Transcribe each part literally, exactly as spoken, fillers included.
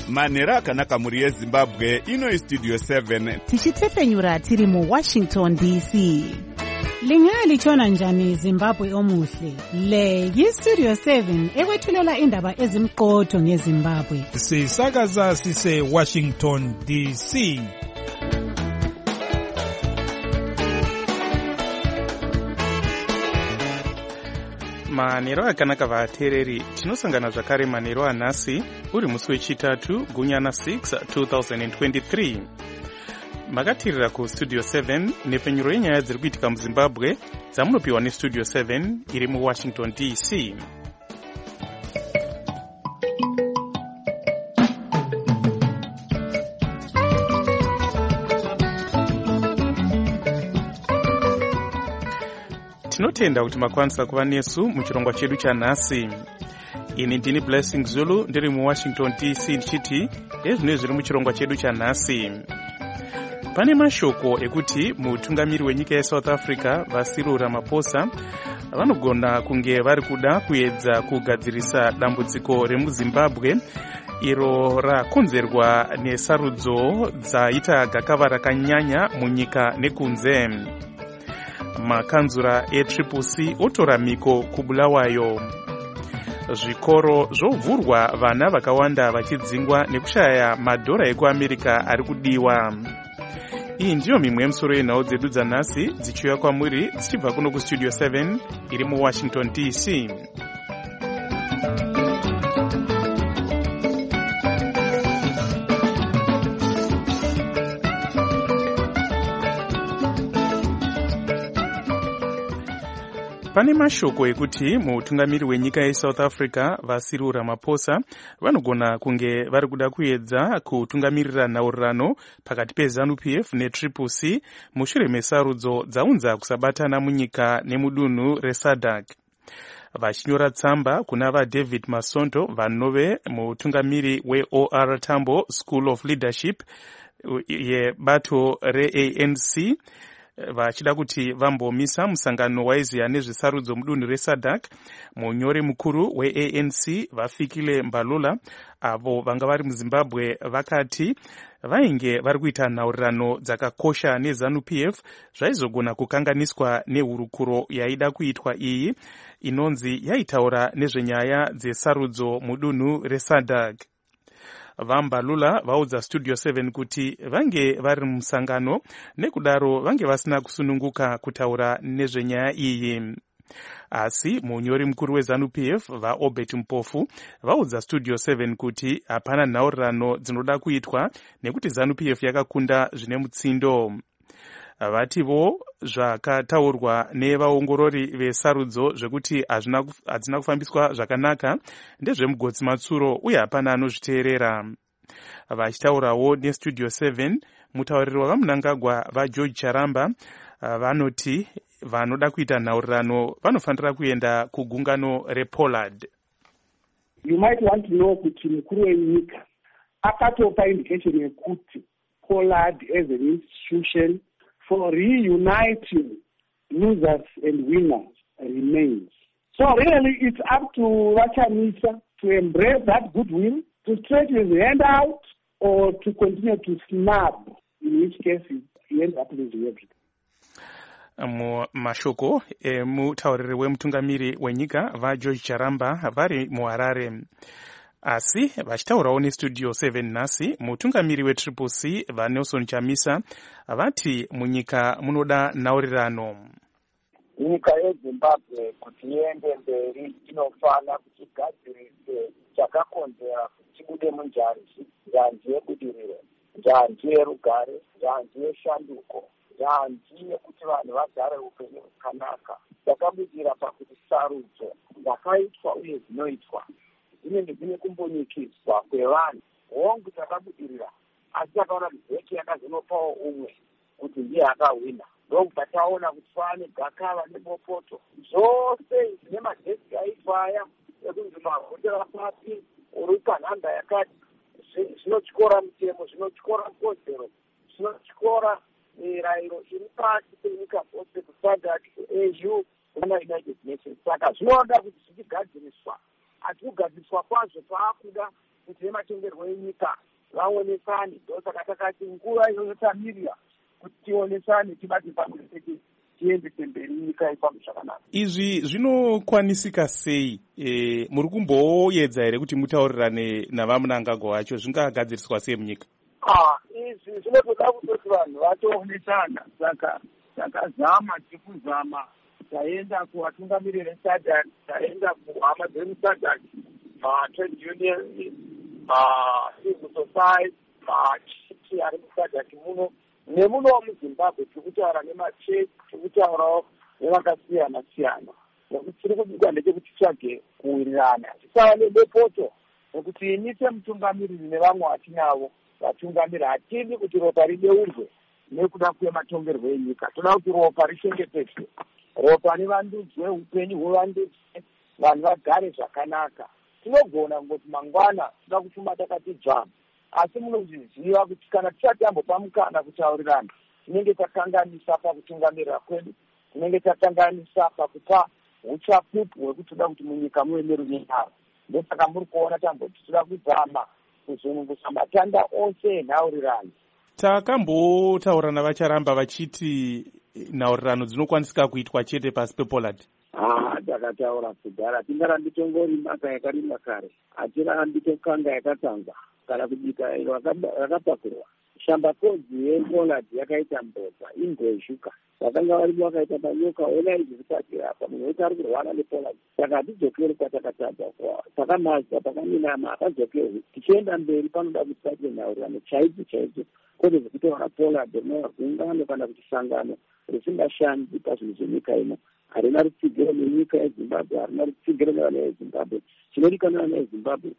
manhero akanaka muri yezimbabwe. Ino istudio seven tichitefenyura tiri muWashington D C. Lingalitshona njani Zimbabwe omuhle? Le yistudio seven ekwethulela indaba ezimqotho ngeZimbabwe. Sisakaza sise Washington D C. Manhero akanaka vateereri, tinosangana zvakare manhero anhasi uri musi wechitatu gunyana six twenty twenty-three. Makatirira ku studio seven nepfenyuro yenyaya dziri kuitika muZimbabwe dzamunopiwa nestudio seven iri muWashington D C. Tinotenda kuti makwanisa kuva nesu muchirongwa chedu chanhasi. Ini ndini Blessing Zulu ndiri muWashington D C ndichiti ezvino zviri muchirongwa chedu chanhasi. Pane mashoko ekuti mutungamiri wenyika yeSouth Africa Cyril Ramaphosa vanogona kunge vari kuda kuedza kugadzirisa dambudziko remuZimbabwe iro rakonzerwa nesarudzo dzaita gakava rakanyanya munyika nekunze. Makanzura eTriple C otora miko kuBulawayo. Zvikoro zvovhurwa, vana vakawanda vachidzingwa nekushaya madhora ekuAmerica ari kudiwa. Iyi ndiyo mimwe yemusoro yenhau dzedu dzanhasi dzichiuya kwamuri dzichibva kuno kustudio seven iri muWashington D C. Pane mashoko ekuti mutungamiri wenyika yeSouth Africa Cyril Ramaphosa vanogona kunge vari kuda kuedza kutungamirira nhaurirano pakati peZANU P F neTriple C mushure mesarudzo dzaunza kusabatana munyika nemudunhu reSADC. Vachinyora tsamba kuna vaDavid Masonto vanove mutungamiri weO R Tambo School of Leadership yebato reA N C vachida kuti vambomisa musangano waiziya nezvesarudzo mudunhu reSADC. Munyori mukuru weA N C vafikile Mbalula avo vanga vari muZimbabwe vakati vainge vari kuita nhaurirano dzakakosha neZANU P F zvaizogona kukanganiswa nehurukuro yaida kuitwa iyi inonzi yaitaura nezvenyaya dzesarudzo mudunhu reSADC. VaMbalula vaudza studio seven kuti vange vari musangano nekudaro vange vasina kusununguka kutaura nezvenyaya iyi. Asi munyori mukuru weZANU P F vaObert Mpofu vaudza studio seven kuti hapana nhaurirano dzinoda kuitwa nekuti ZANU P F yakakunda zvine mutsindo. Vativo zvakataurwa nevaongorori vesarudzo zvekuti hadzina kufambiswa zvakanaka ndezvemugotsi matsuro uye hapana anozviteerera. Vachitaurawo nestudio seven mutauriri wavamunangagwa vaGeorge Charamba vanoti vanoda kuita nhaurirano vanofanira kuenda kugungano rePollard. You might want to know kuti mukuru wenyika akatopa indication yekuti Pollard as an institution for reuniting losers and winners remains. So really it's up to Vachamisa to embrace that goodwill, to stretch his hand out, or to continue to snub, in which case he ends up losing everything. Mu mashoko e, mutauriri wemutungamiri wenyika vaGeorge Charamba vari muHarare. Asi vachitaurawo nestudio seven nhasi mutungamiri weTriple C vaNelson Chamisa vati munyika munoda nhaurirano. Nyika yeZimbabwe kuti iende mberi inofana kuti igadzirise chakakonzera kuti ibude munjanji, njanji yebudiriro, njanji yerugare, njanji yeshanduko, njanji yekuti vanhu vagare upenyu hwakanaka. Takabudira pakuti sarudzo dzakaitwa uye dzinoitwa dzinenge dzine kumbonyikidzwa kwevanhu. Hongu takabudirira asi takaona bheki yakazonopawo umwe kuti ndiye akahwina. Ndoku tataona kuti pane gakava nebopoto zvose zvine madheski aitwa aya ekuti mavhotera pasi uri panhanda yakati zvinotyora mutemo, zvinotyora kodzero, zvinotyora mirayiro iri pasi penyika dzose kuSADC, kuA U naUnited Nations. Saka zvinoda kuti zvichigadziriswa, asi kugadziriswa kwazvo paakuda kuti vematongerwo enyika vaonesane. Ndosaka takati nguva inoyotamirira kuti tionesane, tibate pamwe chete, tiendese mberi nyika ifambe zvakanaka. Izvi zvinokwanisika sei? E, muri kumboedza here kuti mutaurirane navamunangagwa wacho? Zvingagadziriswa sei munyika? Ah, izvi zvinotoda kutoti vanhu vatoonesana. Saka takazama tikuzama, taenda kuvatungamiriri vesadc, taenda kuhama dzemusadc, matrade union, macivil society, machiti ari musadc muno nemunowo muzimbabwe. Tiri kutaura nemachechi, tiri kutaurawo nevakasiyana siyana, nekuti tiri kubikwa ndechekuti titsvage kuwirirana, tisava nebepoto, nekuti ini semutungamiriri nevamwe vatinavo vatungamiri hatidi kuti ropa ribeurwe nekuda kwematongerwo enyika. Toda kuti ropa richengetedzwe, ropa rivandudzwe, upenyu huvandudzwe, vanhu vagare zvakanaka. Tinogona kungoti mangwana toda kufuma takati dzvama, asi munozviziva kuti kana tisati tambopa mukana kutaurirana, tinenge takanganisa pakutungamirira kwedu, tinenge takanganisa pakupa uchapupu hwekuti toda kuti munyika muve nerunyararo. Ndosaka muri kuona tamboti toda kuzama kuzunungusa matanda ose enhaurirano. Takambotaura navacharamba vachiti nhaurirano dzinokwanisika kuitwa chete pasi pePollard. Ah, takataura kudhara, tingarambi tongori mhaka yakarimwa kare, hatirambi tokanga yakatangwa kana kubika iro rakapakurwa. Shambakodzi yePollard yakaita mbodza, ingwezhuka, vakanga varimo vakaita manyoka, ona izvi zvisatira apa, munhu wese ari kurwara nePollard. Saka hatidzokeri kwatakatadza, takamazwa, takaminama, hatazokerwi. Tichienda mberi panoda kuti taite nhaurirano chaidzo chaidzo, kwete zvekutora Pollard rinogungano kana kuti sangano risingashandi pazvinhu zvenyika ino. Harina rutsigiro nenyika yeZimbabwe, harina rutsigiro nevana veZimbabwe. Chinodikanwa vana veZimbabwe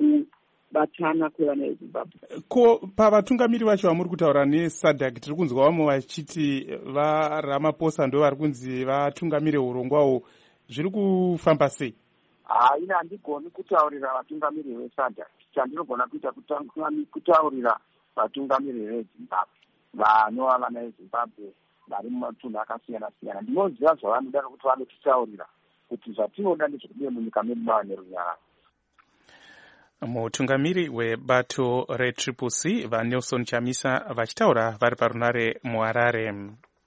kubatana kwevana veZimbabwe. Ko pavatungamiri vacho vamuri kutaura nesadc, tiri kunzwa vamwe vachiti vaRamaphosa ndo vari kunzi vatungamire urongwawo. Zviri kufamba sei? Ah, ina handigoni kutaurira vatungamiri vesadc. Chandinogona kuita kutaurira vatungamiri veZimbabwe, vanova vana veZimbabwe vari mumatunhu akasiyana siyana. Ndinoziva zvavanoda kuti vanotitaurira kuti zvatinoda ndezvekudiwe munyika medu mava nerunyararo. Mutungamiri webato retriple C vaNelson Chamisa vachitaura vari parunare muHarare.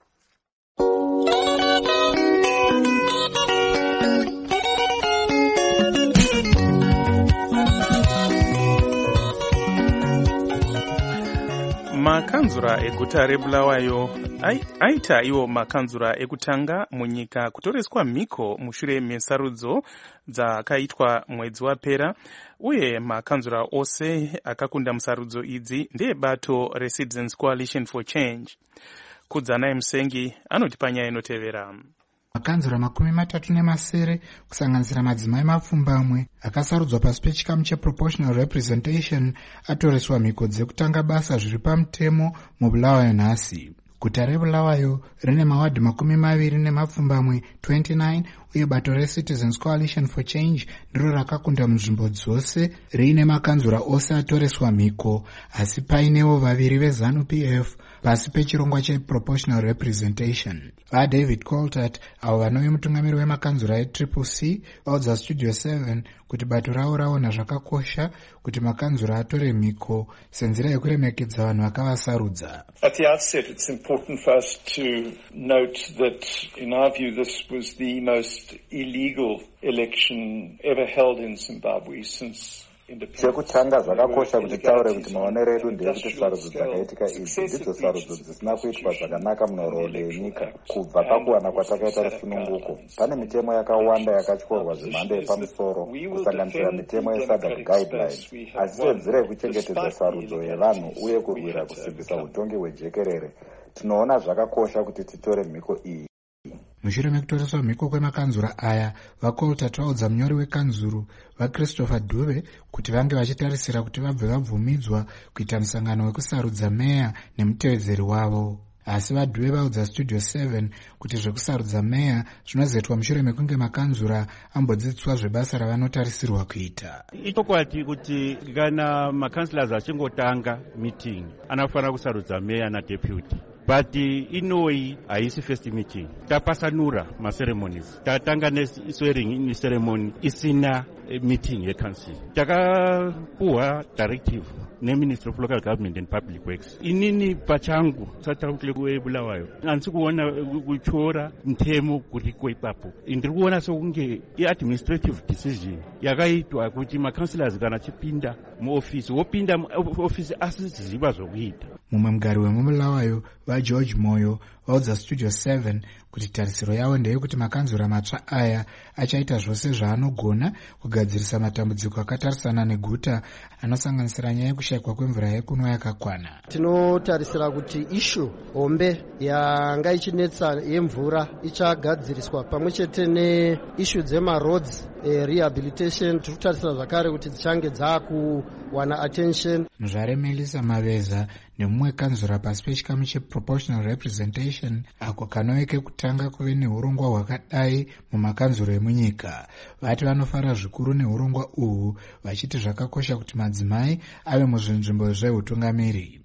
Makanzura eguta reBulawayo aita iwo makanzura ekutanga munyika kutoreswa mhiko mushure mesarudzo dzakaitwa mwedzi wapera, uye makanzura ose akakunda musarudzo idzi ndeebato reCitizens Coalition for Change. Kudzanai Musengi anoti panyaya inotevera. Makanzura makumi matatu nemasere kusanganisira madzimai mapfumbamwe akasarudzwa pasi pechikamu cheproportional representation atoreswa mhiko dzekutanga basa zviri pamutemo muBulawayo nhasi. Guta reBulawayo rine mawadhi makumi maviri nemapfumbamwe twenty-nine, uye bato reCitizens Coalition for Change ndiro rakakunda munzvimbo dzose riine makanzura ose atoreswa mhiko, asi painewo vaviri veZANU-P F pasi pechirongwa cheproportional representation. VaDavid Coltart avo vanove mutungamiri wemakanzura etriple C vaudza Studio seven kuti bato ravo raona zvakakosha kuti makanzura atore mhiko senzira yekuremekedza vanhu vakavasarudza. At the outset, it's important for us to note that, in our view, this was the most illegal election ever held in Zimbabwe since chekutanga zvakakosha kuti taure kuti maonero edu ndeyekuti sarudzo dzakaitika idzi ndidzo sarudzo dzisina kuitwa zvakanaka munhoroondo yenyika kubva pakuwana kwatakaita rusununguko. Pane mitemo yakawanda yakatyorwa zvemhando yepamusoro kusanganisira mitemo yesadc guidelines, asi senzira yekuchengetedza sarudzo yevanhu uye kurwira kusimbisa utongi hwejekerere, tinoona zvakakosha kuti titore mhiko iyi. Mushure mekutoreswa mhiko kwemakanzura aya, vaColtart vaudza munyori wekanzuru vaChristopher Dube kuti vange vachitarisira kuti vabve vabvumidzwa kuita musangano wekusarudza meya nemutevedzeri wavo. Asi vaDube vaudza Studio seven kuti zvekusarudza meya zvinozoitwa mushure mekunge makanzura ambodzidziswa zvebasa ravanotarisirwa kuita. Ichokwadi kuti kana makanzura achingotanga meeting anofanira kusarudza meya nadeputy. but inoi haisi first meeting. Tapasanura ma-ceremonies. Tatanga ne-swearing in ceremony isina meeting ye-council. Takapuwa directive ne-Minister of Local Government and Public Works. Inini pachangu satakule kuwe Bulawayo. Nansi kuona kuchora mtemo kurikwe papo. Indiri kuona sokunge i-administrative decision yakaitwa kuti ma-councillors kana chipinda mu-office. Wopinda mu-office asiziziba zokuita. Mumwe mugari wemubulawayo vaGeorge Moyo vaudza Studio seven kuti tarisiro yavo ndeyekuti makanzura matsva aya achaita zvose zvaanogona kugadzirisa matambudziko akatarisana neguta anosanganisira nyaya yekushayikwa kwemvura yekunwa yakakwana. Tinotarisira kuti ishu hombe yanga ichinetsa yemvura ichagadziriswa pamwe chete neishu dzemaroads e, rehabilitation. Tiri kutarisira zvakare kuti dzichange dzakuwana attention. Muzvare Melissa Maveza nemumwe kanzura pasi pechikamu cheproportional representation ako kanoveke kutanga kuve neurongwa hwakadai mumakanzuro emunyika. Vati vanofara zvikuru neurongwa uhu vachiti zvakakosha kuti madzimai ave muzvinzvimbo zveutungamiri.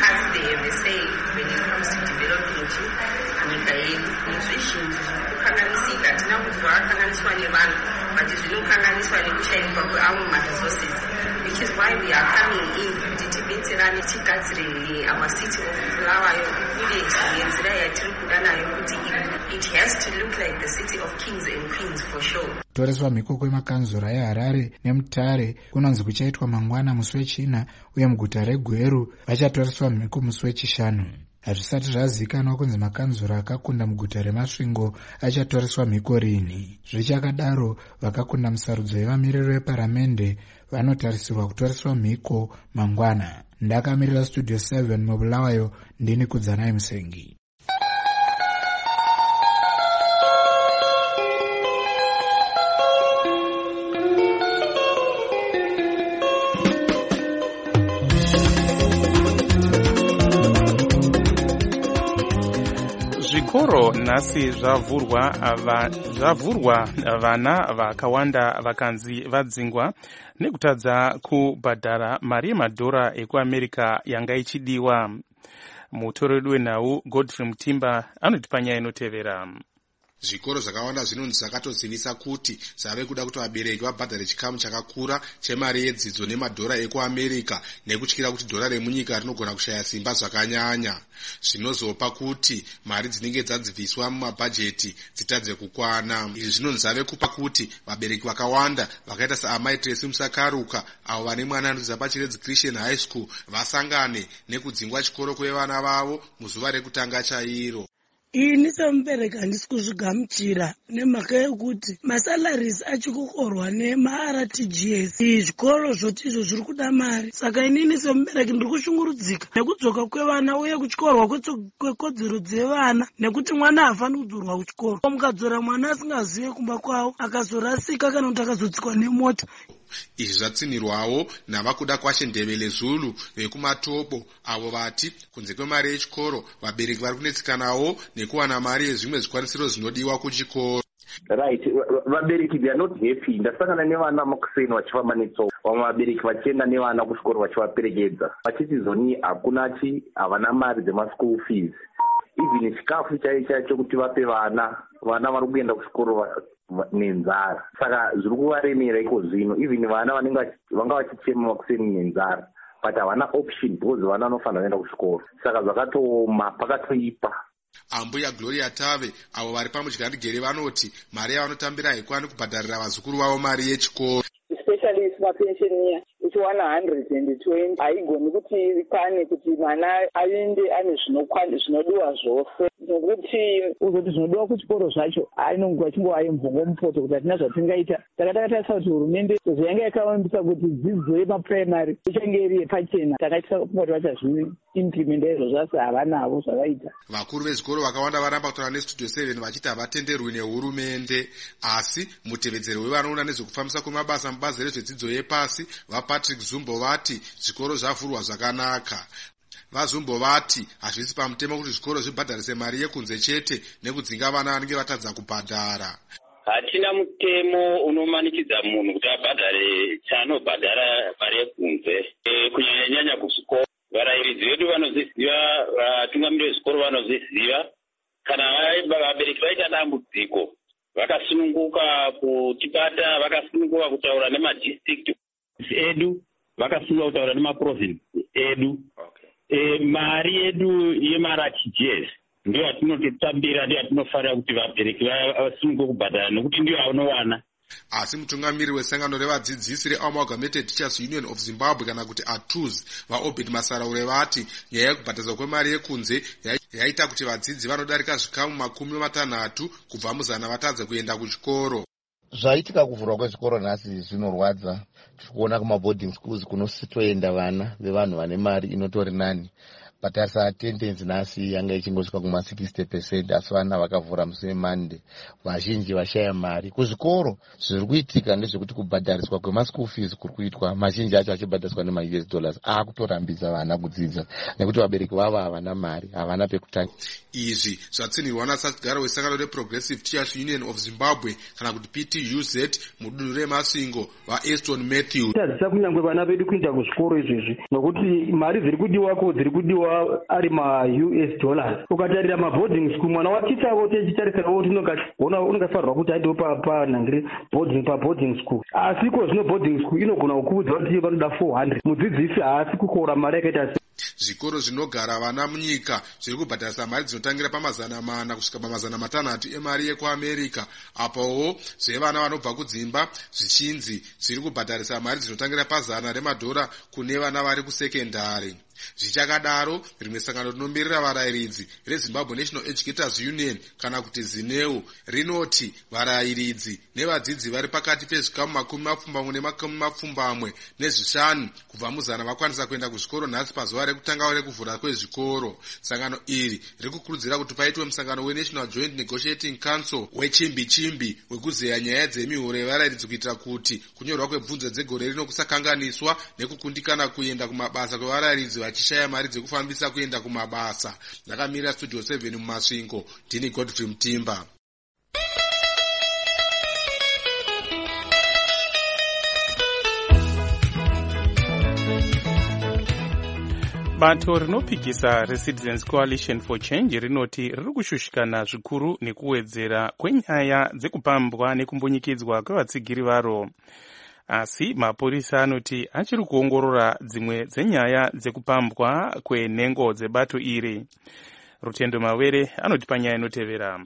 Which is why we are coming in kutichibetserane tigadzire our city of Bulawayo village yenzira yatiri kuda nayo kuti it has to look like the city of kings and queens for sure. Toreswa mhiko kwemakanzura eHarare neMutare kunonzi kuchaitwa mangwana musi wechina uye muguta reGweru vachatoreswa mhiko musi wechishanu. Hazvisati zvazivikanwa kunzi makanzura akakunda muguta reMasvingo achatoreswa mhiko rini. Zvichakadaro vakakunda musarudzo yevamiriri veparamende vanotarisirwa kutoreswa mhiko mangwana. Ndakamirira Studio seven mubulawayo, ndini Kudzanai Musengi. Zvikoro nhasi zvavhurwa zvavhurwa vana vakawanda vakanzi vadzingwa nekutadza kubhadhara mari yemadhora ekuAmerica yanga ichidiwa. Mutori wenhau Godfrey Mutimba anoti panyaya inotevera. Zvikoro zvakawanda zvinonzi zvakatozivisa kuti zvave kuda kuti vabereki vabhadhare chikamu chakakura chemari yedzidzo nemadhora ekuAmerica nekutyira kuti dhora remunyika rinogona kushaya simba zvakanyanya. Zvinozopa kuti mari dzinenge dzadzibviswa mumabhajeti dzitadze kukwana. Izvi zvinonzi zvave kupa kuti vabereki vakawanda vakaita saamai Tracy Musakaruka avo vane mwana anodzidza paChiredzi Christian High School vasangane nekudzingwa chikoro kwevana vavo muzuva rekutanga chairo. Ini semubereki handisi kuzvigamuchira nemhaka yekuti masalaries achikukorwa nemaR T G S. Zvikoro zvoti izvo zviri kuda mari. Saka inini semubereki ndiri kushungurudzika nekudzoka kwevana uye kuchikorwa kwekodzero dzevana nekuti mwana hafaniri kudzorwa kuchikoro. Mukadzora mwana asingazive kumba kwavo akazorasika kana kuti akazotsikwa nemota. Izvi zvatsinirwawo navakuda kwashe Ndebele Zulu vekumatopo avo vati kunze kwemari yechikoro vabereki vari kunetsikanawo nekuwana mari yezvimwe zvikwanisiro zvinodiwa kuchikoro. Right, vabereki they are not happy. Ndasangana nevana makuseni vachifamba netsoka, vamwe vabereki vachienda nevana kuchikoro vachivaperekedza vachiti zoni hakuna chi havana mari dzemaschool fees. Even chikafu chaicho chaicho kuti vape vana vana vari kuenda kuchikoro nenzara. Saka zviri kuvaremera iko zvino, even vana vanenge vanga vachichema makuseni nenzara, but havana option because vana vanofanira kuenda kuchikoro. Saka zvakatooma pakatoipa. Ambuya Gloria Tave avo vari paMudyadigere vanoti mari yavanotambira haikwani kubhadharira vazukuru vavo mari yechikoro. Especially mapensheniya kuti one hundred twenty haigoni kuti ikwane kuti mwana aende ane zvinodiwa zvose, nokuti uzoti zvinodiwa kuchikoro zvacho ainonge achingova mvongo mupoto kuti hatina zvatingaita. Saka takatarisa kuti hurumende sezvo yanga yakavambisa kuti dzidzo yemapuraimari ichange iri yepachena, takaitisa kuti vachaziimplimenta izvo zvasi havanavo zvavaita. Vakuru vezvikoro vakawanda varamba kutaura neStudio seven vachiti havatenderwi nehurumende, asi mutevedzeri wevanoona nezvekufambisa kwemabasa mubazi rezvedzidzo yepasi vaPatrick Zumbo vati zvikoro zvavhurwa zvakanaka. VaZumbo vati hazvisi pamutemo kuti zvikoro zvibhadharise mari yekunze chete nekudzinga vana vanenge vatadza kubhadhara. Hatina mutemo unomanikidza munhu kuti abhadhare chaanobhadhara mari yekunze. E, kunyanya nyanya kuzvikoro varayiridzi vedu vanozviziva, vatungamiriri vezvikoro vanozviziva. Kana vabereki vaita dambudziko vakasununguka kutibata, vakasununguka kutaura nemadistrict edu, vakasununguka kutaura nemaprovince edu. E, mari yedu yemari achijezi ndiyo yatinototambira, ndiyo yatinofarira kuti vabereki vasununguke kubhadhara nokuti ndiyo anowana. Asi mutungamiri wesangano revadzidzisi reAmalgamated Teachers Union of Zimbabwe kana kuti A T U Z vaObed Masaraure vati nyaya yekubhadhariswa kwemari yekunze yaita kuti vadzidzi vanodarika zvikamu makumi matanhatu kubva muzana vatadza kuenda kuchikoro. Zvaitika kuvhurwa kwezvikoro nhasi zvinorwadza. Tiri kuona kumaboarding schools kunositoenda vana vevanhu vane mari inotori nani. Patarisa attendance nhasi yanga ichingosvika kuma sixty percent, asi vana vakavhura musi weMonday. Vazhinji vashaya mari. Kuzvikoro zviri kuitika ndezvekuti kubhadhariswa kwemaschool fees kuri kuitwa, mazhinji acho achibhadhariswa nema U S dollars. Akutorambidza vana kudzidza nekuti vabereki vavo havana mari, havana pekutanga. Izvi zvatsinirwa nasatigaro wesangano reProgressive Teachers Union of Zimbabwe kana kuti P T U Z mudunhu reMasingo vaEston Matthew. Tadzisa kunyangwe vana vedu kuenda kuzvikoro izvezvi nokuti mari dziri kudiwako dziri kudiwa ari ma U S dollars. Ukatarira maboarding school mwana watichavo techitarisirawo kuti unongafarwa kuti aendewo panhangire boarding paboarding school. Asi ko zvino boarding school inogona kukuudza kuti vanoda four hundred. Mudzidzisi haasi kukora mari yakaita. Zvikoro zvinogara vana munyika zviri kubhadharisa mari dzinotangira pamazana mana kusvika pamazana matanhatu emari yekuAmerica. Apowo zvevana vanobva kudzimba zvichinzi zviri kubhadharisa mari dzinotangira pazana remadhora kune vana vari kusekendari. Zvichakadaro, rimwe sangano rinomirira varayiridzi reZimbabwe National Educators Union kana kuti ZINEU rinoti varayiridzi nevadzidzi vari pakati pezvikamu makumi mapfumbamwe nemakumi mapfumbamwe nezvishanu kubva muzana vakwanisa kuenda kuzvikoro nhasi pazuva rekutanga rekuvhura kwezvikoro. Sangano iri riri kukurudzira kuti paitwe musangano weNational Joint Negotiating Council wechimbi chimbi wekuzeya nyaya dzemihoro yevarayiridzi kuitira kuti kunyorwa kwebvunzo dzegore rino kusakanganiswa nekukundikana kuenda kumabasa kwevarayiridzi vachishaya mari dzekufambisa kuenda kumabasa. Ndakamira Studio seven muMasvingo, ndini Godfrey Mutimba. Bato rinopikisa reCitizens Coalition for Change rinoti riri kushushikana zvikuru nekuwedzera kwenyaya dzekupambwa nekumbunyikidzwa kwevatsigiri varo. Asi mapurisa anoti achiri kuongorora dzimwe dzenyaya dzekupambwa kwenhengo dzebato iri. Rutendo Mawere anoti panyaya inotevera.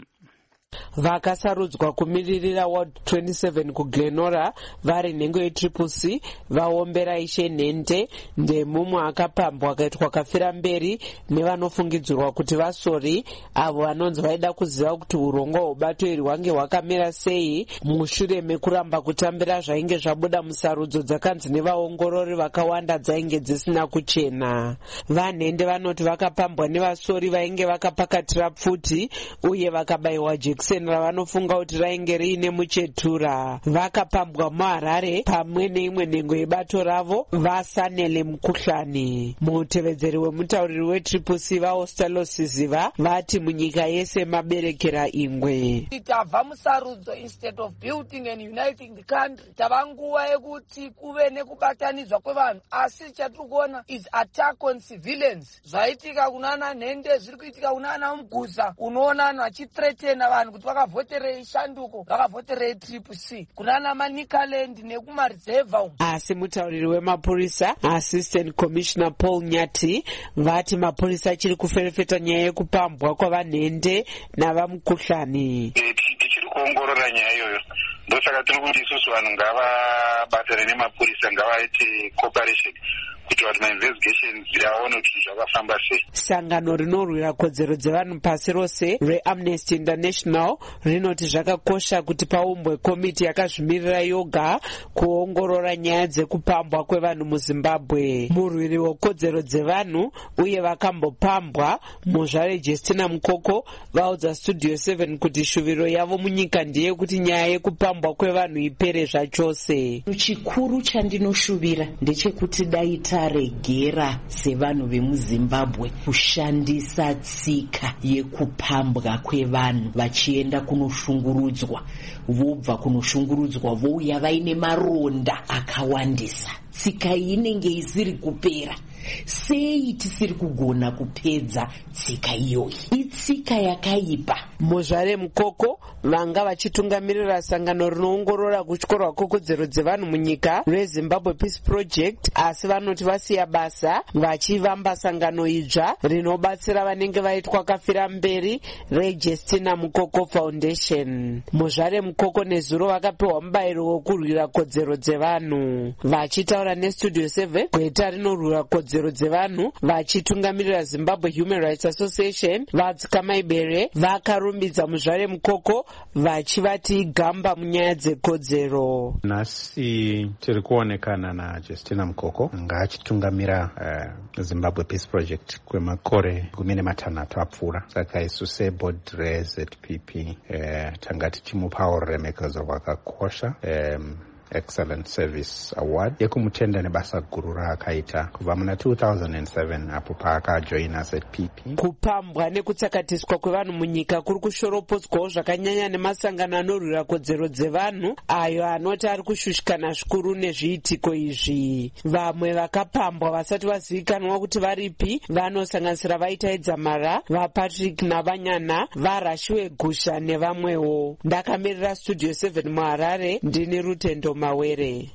Vakasarudzwa kumiririra Ward twenty-seven kuGlenora vari nhengo yeTriple C vaombera Ishe Nhente ndemumwe akapambwa akaitwa kafira mberi nevanofungidzirwa kuti vasori avo vanonzi vaida kuziva kuti urongwa hwebato iri hwange hwakamira sei mushure mekuramba kutambira zvainge zvabuda musarudzo dzakanzi nevaongorori vakawanda dzainge dzisina kuchena. VaNhende vanoti vakapambwa nevasori vainge vakapakatira pfuti uye vakabayiwa jekiseni ravanofunga kuti rainge riine muchetura. Vakapambwa muHarare pamwe neimwe nhengo yebato ravo vasanele mukhuhlani. Mutevedzeri wemutauriri weTriple C vaOstalo Siziva vati munyika yese maberekera ingwe. Tabva musarudzo instead of building and uniting the country tava nguva yekuti kuve nekubatanidzwa kwevanhu, asi chatiri kuona is attack on civilians. Zvaitika kunana Nhende zviri kuitika kunana Muguza, unoona vanhu vachithreatena vanhu kuti vakavhoterei Shanduko vakavhoterei Triple C kunana Manicaland nekumareserva. Asi mutauriri wemapurisa Assistant Commissioner Paul Nyati vati mapurisa achiri kuferefeta nyaya yekupambwa kwavaNhende navamukhuhlani. Tichiri kuongorora nyaya iyoyo, ndosaka tiri kuti isusu vanhu ngavabatane nemapurisa, ngavaite cooperation kuti vati ma-investigations aone kuti zvakafamba sei. Sangano rinorwira kodzero dzevanhu pasi rose reAmnesty International rinoti zvakakosha kuti paumbwe komiti yakazvimirira yoga kuongorora nyaya dzekupambwa kwevanhu muZimbabwe. Murwiri wekodzero dzevanhu uye vakambopambwa muzvare Justina Mukoko vaudza Studio seven kuti shuviro yavo munyika ndiye kuti nyaya yekupambwa kwevanhu ipere zvachose. Chikuru chandinoshuvira ndechekuti daita regera sevanhu vemuZimbabwe kushandisa tsika yekupambwa kwevanhu vachienda kunoshungurudzwa, vobva kunoshungurudzwa vouya vaine maronda akawandisa. Tsika iyi inenge isiri kupera sei tisiri kugona kupedza tsika iyoyi? Itsika yakaipa. Muzvare Mukoko vanga vachitungamirira sangano rinoongorora kutyorwa kwekodzero dzevanhu munyika reZimbabwe Peace Project, asi vanoti vasiya basa vachivamba sangano idzva rinobatsira vanenge vaitwa kafira mberi reJustina Mukoko Foundation. Muzvare Mukoko nezuro vakapiwa mubayiro wokurwira kodzero dzevanhu. Vachitaura neStudio seven, gweta rinorwira kodzero dzevanhu vachitungamirira Zimbabwe Human Rights Association, Vadzikamai Bere vakarumbidza Muzvare Mukoko vachivati gamba munyaya dzekodzero. Nhasi tiri kuonekana naJustina Mukoko ngaachitungamira uh, Zimbabwe Peace Project kwemakore gumi nematanhatu apfuura. Saka isu sebhodi reZ P P uh, tanga tichimupawo ruremekedzo rwakakosha um, Excellent Service Award yekumutenda nebasa guru raakaita kubva muna two thousand seven apo paakajoina Z P P. Kupambwa nekutsakatiswa kwevanhu munyika kuri kushoropotswawo zvakanyanya nemasangano anorwira kodzero dzevanhu ayo anoti ari kushushikana zvikuru nezviitiko izvi. Vamwe vakapambwa vasati vazivikanwa kuti varipi vanosanganisira vaitaidza mara, vaPatrick Navanyana, vaRashiwe Gusha nevamwewo. Ndakamirira Studio seven muHarare, ndini Rutendo Mawere.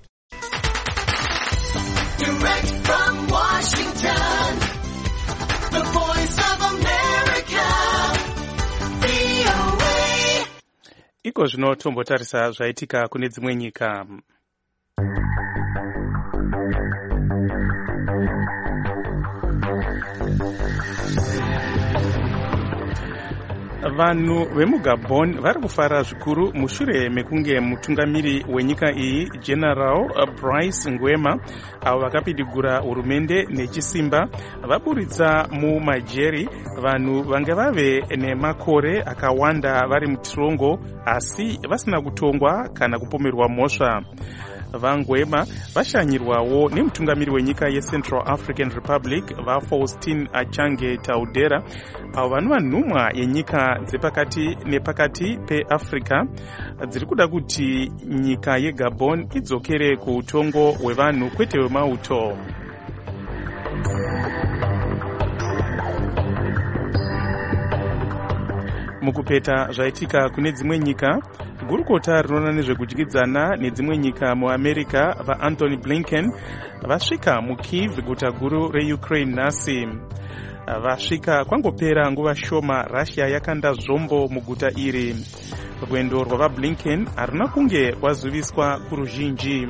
Direct from Washington, the voice of America, V O A. Iko zvino tombotarisa zvaitika kune dzimwe nyika. Vanhu vemuGabon vari kufara zvikuru mushure mekunge mutungamiri wenyika iyi General Brice Ngwema avo vakapidigura hurumende nechisimba vaburitsa mumajeri vanhu vange vave nemakore akawanda vari mutirongo asi vasina kutongwa kana kupomerwa mhosva. Vangwema vashanyirwawo nemutungamiri wenyika yeCentral African Republic vaFaustin Achange Taudera avo vanova nhumwa yenyika dzepakati nepakati peAfrica dziri kuda kuti nyika yeGabon idzokere kuutongo hwevanhu kwete hwemauto. Mukupeta zvaitika kune dzimwe nyika, gurukota rinoona nezvekudyidzana nedzimwe nyika muAmerica vaAnthony Blinken vasvika muKyiv, guta guru reUkraine nhasi. Vasvika kwangopera nguva shoma Russia yakanda zvombo muguta iri. Rwendo rwavaBlinken haruna kunge rwaziviswa kuruzhinji.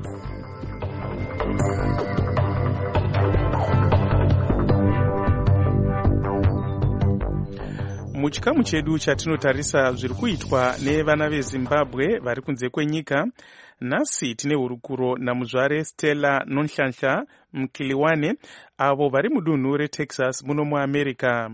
Muchikamu chedu chatinotarisa zviri kuitwa nevana veZimbabwe vari kunze kwenyika, nhasi tine hurukuro namuzvare Stella Nonhlanhla Mkiliwane avo vari mudunhu reTexas muno muAmerica.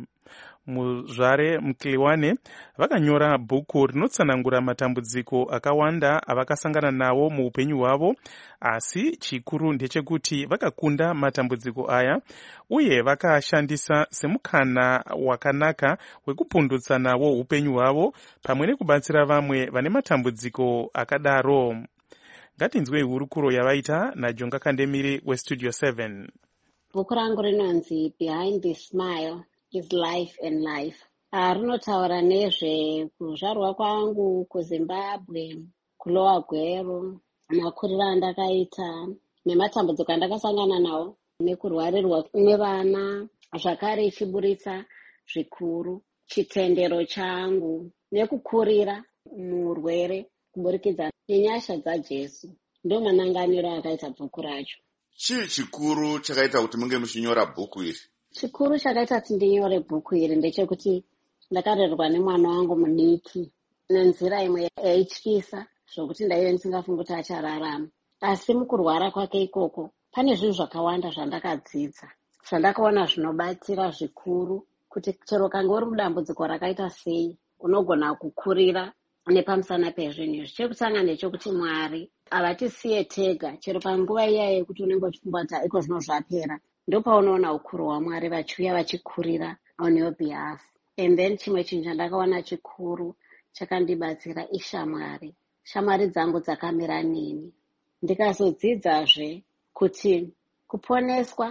Muzvare Mkiliwane vakanyora bhuku rinotsanangura matambudziko akawanda avakasangana nawo muupenyu hwavo, asi chikuru ndechekuti vakakunda matambudziko aya uye vakashandisa semukana wakanaka wekupundutsa nawo upenyu hwavo pamwe nekubatsira vamwe vane matambudziko akadaro. Ngatinzwe hurukuro yavaita naJonga Kandemiri weStudio seven. Bhuku rangu rinonzi Behind the Smile is Life and Life. Uh, rinotaura nezve kuzvarwa kwangu kuZimbabwe, kulowa gwero, makuriro andakaita, nematambudziko andakasangana nawo, nekurwarirwa nevana, zvakare chiburitsa zvikuru, chitendero changu, nekukurira murwere kuburikidza nenyasha dzaJesu. Ndo mananganiro akaita bhuku racho. Chii chikuru chakaita kuti munge muchinyora bhuku iri? Chikuru chakaita kuti ndinyore bhuku iri ndechekuti ndakarerwa nemwana wangu mudiki nenzira imwe yaityisa zvokuti ndaive ndisingafungi kuti achararama. Asi mukurwara kwake ikoko pane zvinhu zvakawanda zvandakadzidza, zvandakaona zvinobatsira zvikuru kuti chero kange uri mudambudziko rakaita sei unogona kukurira nepamusana pezvinhu izvi. Chekutanga ndechekuti Mwari havatisiye tega, chero panguva iya yekuti unenge uchifumbata iko zvino zvapera, ndopaunoona ukuru hwaMwari vachiuya vachikurira on your behalf. And then chimwe chinhu chandakaona chikuru chakandibatsira ishamwari. Shamwari dzangu dzakamira neni. Ndikazodzidzazve kuti kuponeswa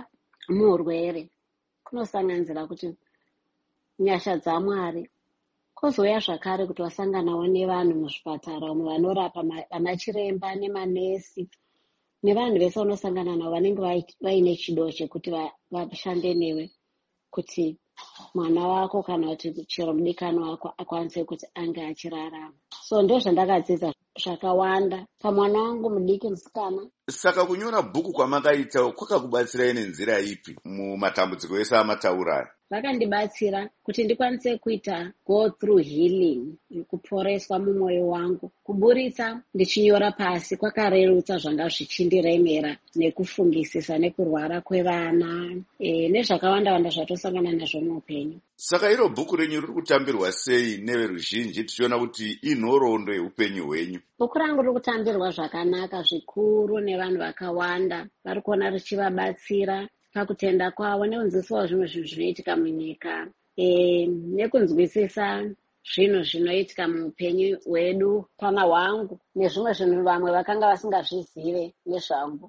muurwere kunosanganisira kuti nyasha dzaMwari, kwozouya zvakare kuti wasanganawo nevanhu muzvipatara umwe vanorapa vana chiremba nemanesi nevanhu vese unosangana navo vanenge vaine chido chekuti vashande newe kuti mwana wako kana kuti chero mudikano wako akwanise kuti ange achirarama. So ndo zvandakadzidza zvakawanda pamwana wangu mudiki musikana. Saka kunyora bhuku kwamakaita kwakakubatsirai nenzira ipi mumatambudziko ese amataura? Vakandibatsira kuti ndikwanise kuita go through healing, kuporeswa mumwoyo wangu. Kuburitsa ndichinyora pasi kwakarerutsa zvanga zvichindiremera nekufungisisa nekurwara kwevana e, nezvakawanda wanda zvatosangana nazvo muupenyu. Saka iro bhuku renyu riri kutambirwa sei neveruzhinji tichiona kuti inhoroondo yeupenyu hwenyu? Bhuku rangu riri kutambirwa zvakanaka zvikuru nevanhu vakawanda, vari kuona richivabatsira pakutenda kwavo nekunzwisisa zvimwe zvinhu zvinoitika munyika e, nekunzwisisa zvinhu zvinoitika muupenyu hwedu pana hwangu nezvimwe zvinhu vamwe vakanga vasingazvizive nezvangu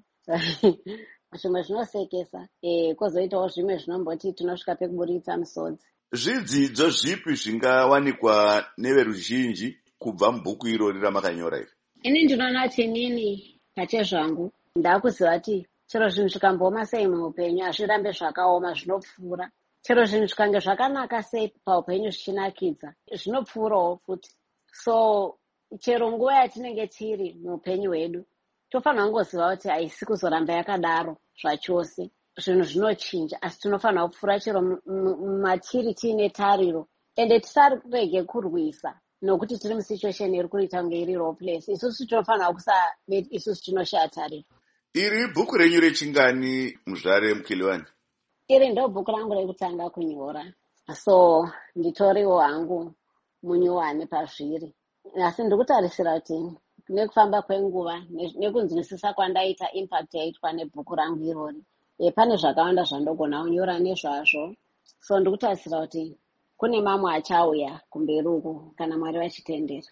zvimwe zvinosekesa e, kwozoitawo zvimwe zvinomboti tinosvika pekuburitsa musodzi. Zvidzidzo zvipi zvingawanikwa neveruzhinji kubva mubhuku irori ramakanyora iri? Ini ndinoona kuti inini pachezvangu ndakuziva kuti chero zvinhu zvikambooma sei muupenyu hazvirambe zvakaoma, zvinopfuura. Chero zvinhu zvikange zvakanaka sei paupenyu zvichinakidza, zvinopfuurawo futi. So chero nguva yatinenge tiri muupenyu hwedu tofanira kungoziva kuti haisi kuzoramba yakadaro zvachose. Zvinhu zvinochinja asi tinofanira kupfuura chero matiri tiine tariro ende tisarege kurwisa nokuti tiri musituation iri kuita kunge iri low place. Isusu tinofanira kusave isusu tinoshaya tariro. Iri bhuku renyu rechingani muzvare Mukiliwani? Iri ndo bhuku rangu rekutanga kunyora, so nditoriwo hangu munyuwani pazviri. Asi ndikutarisira kuti nekufamba kwenguva nekunzwisisa kwandaita impact yaitwa nebhuku rangu irori, e, pane zvakawanda zvandogona kunyora nezvazvo. So ndikutarisira kuti kune mamwe achauya kumberi uku kana Mwari vachitendera.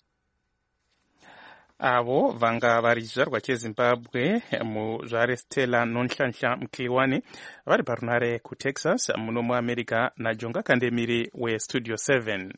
Avo vanga vari chizvarwa cheZimbabwe muzvare Stella Nonhlanhla Mkliwane vari parunare kuTexas muno muAmerica naJonga Kandemiri weStudio seven.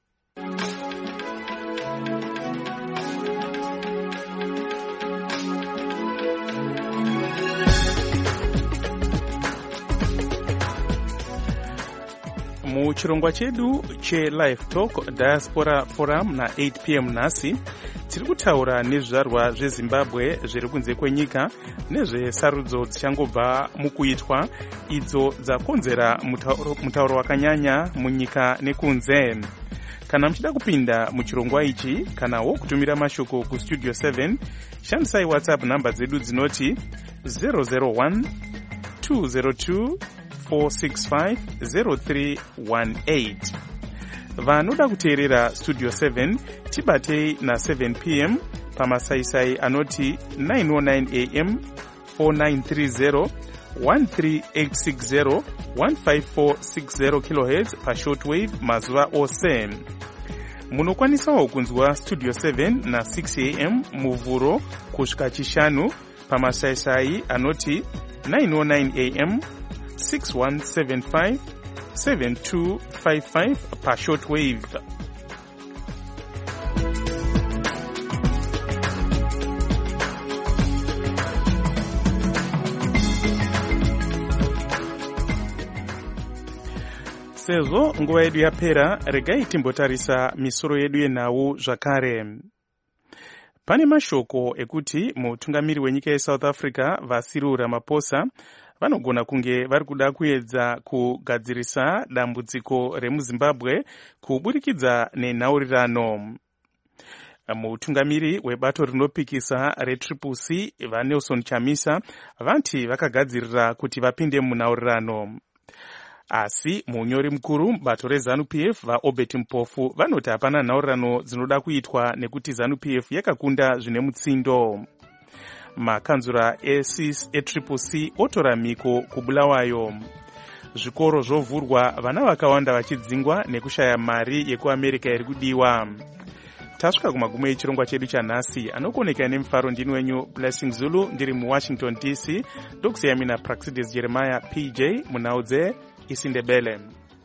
Muchirongwa chedu cheLive Talk Diaspora Forum na eight p m nhasi tiri kutaura nezvizvarwa zveZimbabwe zviri kunze kwenyika nezvesarudzo dzichangobva mukuitwa idzo dzakonzera mutauro wakanyanya munyika nekunze. Kana muchida kupinda muchirongwa ichi kanawo kutumira mashoko kuStudio seven, shandisai WhatsApp namba dzedu dzinoti zero zero one two zero two four six five zero three one eight. Vanoda kuteerera Studio seven tibatei na seven p m pamasaisai anoti nine oh nine a m four nine three zero one three eight six zero one five four six zero kilohertz pashortwave mazuva ose. Munokwanisawo kunzwa Studio seven na six a m muvhuro kusvika chishanu pamasaisai anoti nine oh nine a m six one seven five seven two five five per shortwave. Sezvo nguva yedu yapera, regai timbotarisa misoro yedu yenhau zvakare. Pane mashoko ekuti mutungamiri wenyika yeSouth Africa Cyril Ramaphosa vanogona kunge vari kuda kuedza kugadzirisa dambudziko remuZimbabwe kuburikidza nenhaurirano. Mutungamiri webato rinopikisa reTriple C vaNelson Chamisa vanti vakagadzirira kuti vapinde munhaurirano. Asi munyori mukuru bato reZANU P F vaObert Mpofu vanoti hapana nhaurirano dzinoda kuitwa nekuti ZANU P F yakakunda zvine mutsindo. Makanzura eTriple C otora miko kubulawayo. Zvikoro zvovhurwa, vana vakawanda vachidzingwa nekushaya mari yekuAmerica iri kudiwa. tasvika kumagumo echirongwa chedu chanhasi. Anokuoneka nemufaro ndini wenyu Blessing Zulu ndiri muWashington D C, ndokusiyamina Praxidis Jeremiah P J munhau dzeIsindebele.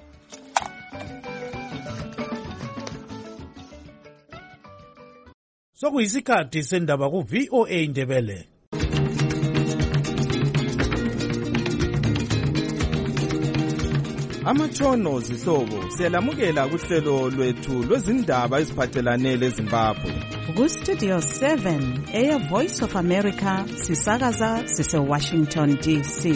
Sokuyisikhathi sendaba ku V O A Ndebele. Amatshono zihlobo siyalamukela kuhlelo lwethu lwezindaba eziphathelane leZimbabwe. Ku Studio seven eya Voice of America sisakaza sise Washington D C.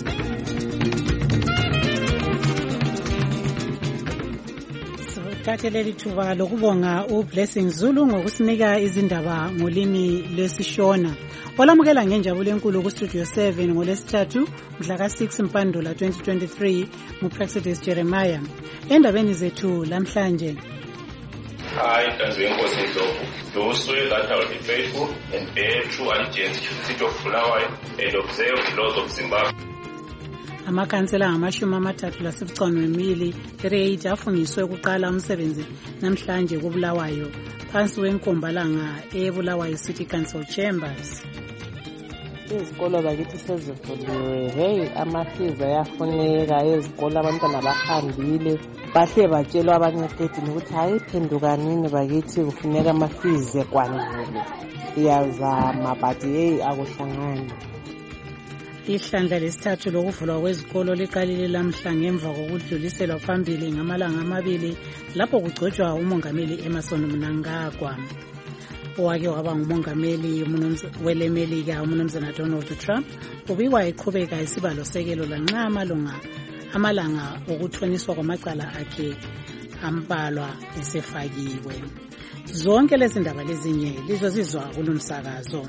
Thatheleli thuba lokubonga uBlessing Zulu ngokusinika izindaba ngolimi lwesishona. Olamukela ngenjabulo enkulu ku Studio seven ngolesithathu mhla ka six Mpandula twenty twenty-three nguPraxidis Jeremiah. Endabeni zethu lamhlanje. I, Tanzania Nkosi Ndlovu, do swear that I will be faithful and bear true allegiance to the city of Bulawayo and observe the laws of Zimbabwe. Amakhansela amashumi amathathu lasibhiconwemili thirty-eight afungiswe ukuqala umsebenzi namhlanje kuBulawayo phansi wenkombalanga eBulawayo City Council Chambers. Izikolo bakithi sezivuliwe. Hey, amafiza yafuneka ezikolo, abantwana bahambile bahle batshelwa abancedini ukuthi hayi phendukanini bakithi kufuneka amafize kwanele. Iyazama but hey akuhlangani. Ihlandla lesithathu lokuvulwa kwezikolo liqalile lamhla ngemva kokudluliselwa phambili ngamalanga amabili lapho kugcotshwa umongameli Emmerson Mnangagwa. Owake waba ngumongameli welemelika uMnumzana Donald Trump ubikwa eqhubeka isibalo sekelo lanxa amalunga amalanga okuthoniswa kwamacala akhe ambalwa esefakiwe. Zonke lezi ndaba lezinye lizozizwa kulomsakazo.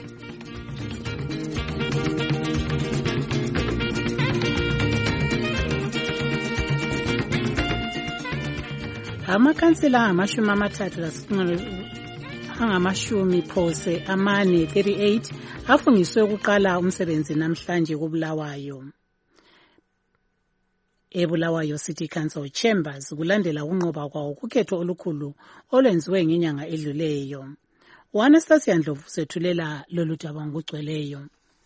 Amakhansela amashumi amathathu angamashumi phose amane thirty-eight afungiswe ukuqala umsebenzi namhlanje kuBulawayo eBulawayo City Council Chambers kulandela unqoba kwawo kukhetho olukhulu olwenziwe ngenyanga edluleyo. Anastasia Ndlovu sethulela lolu daba ngokugcweleyo.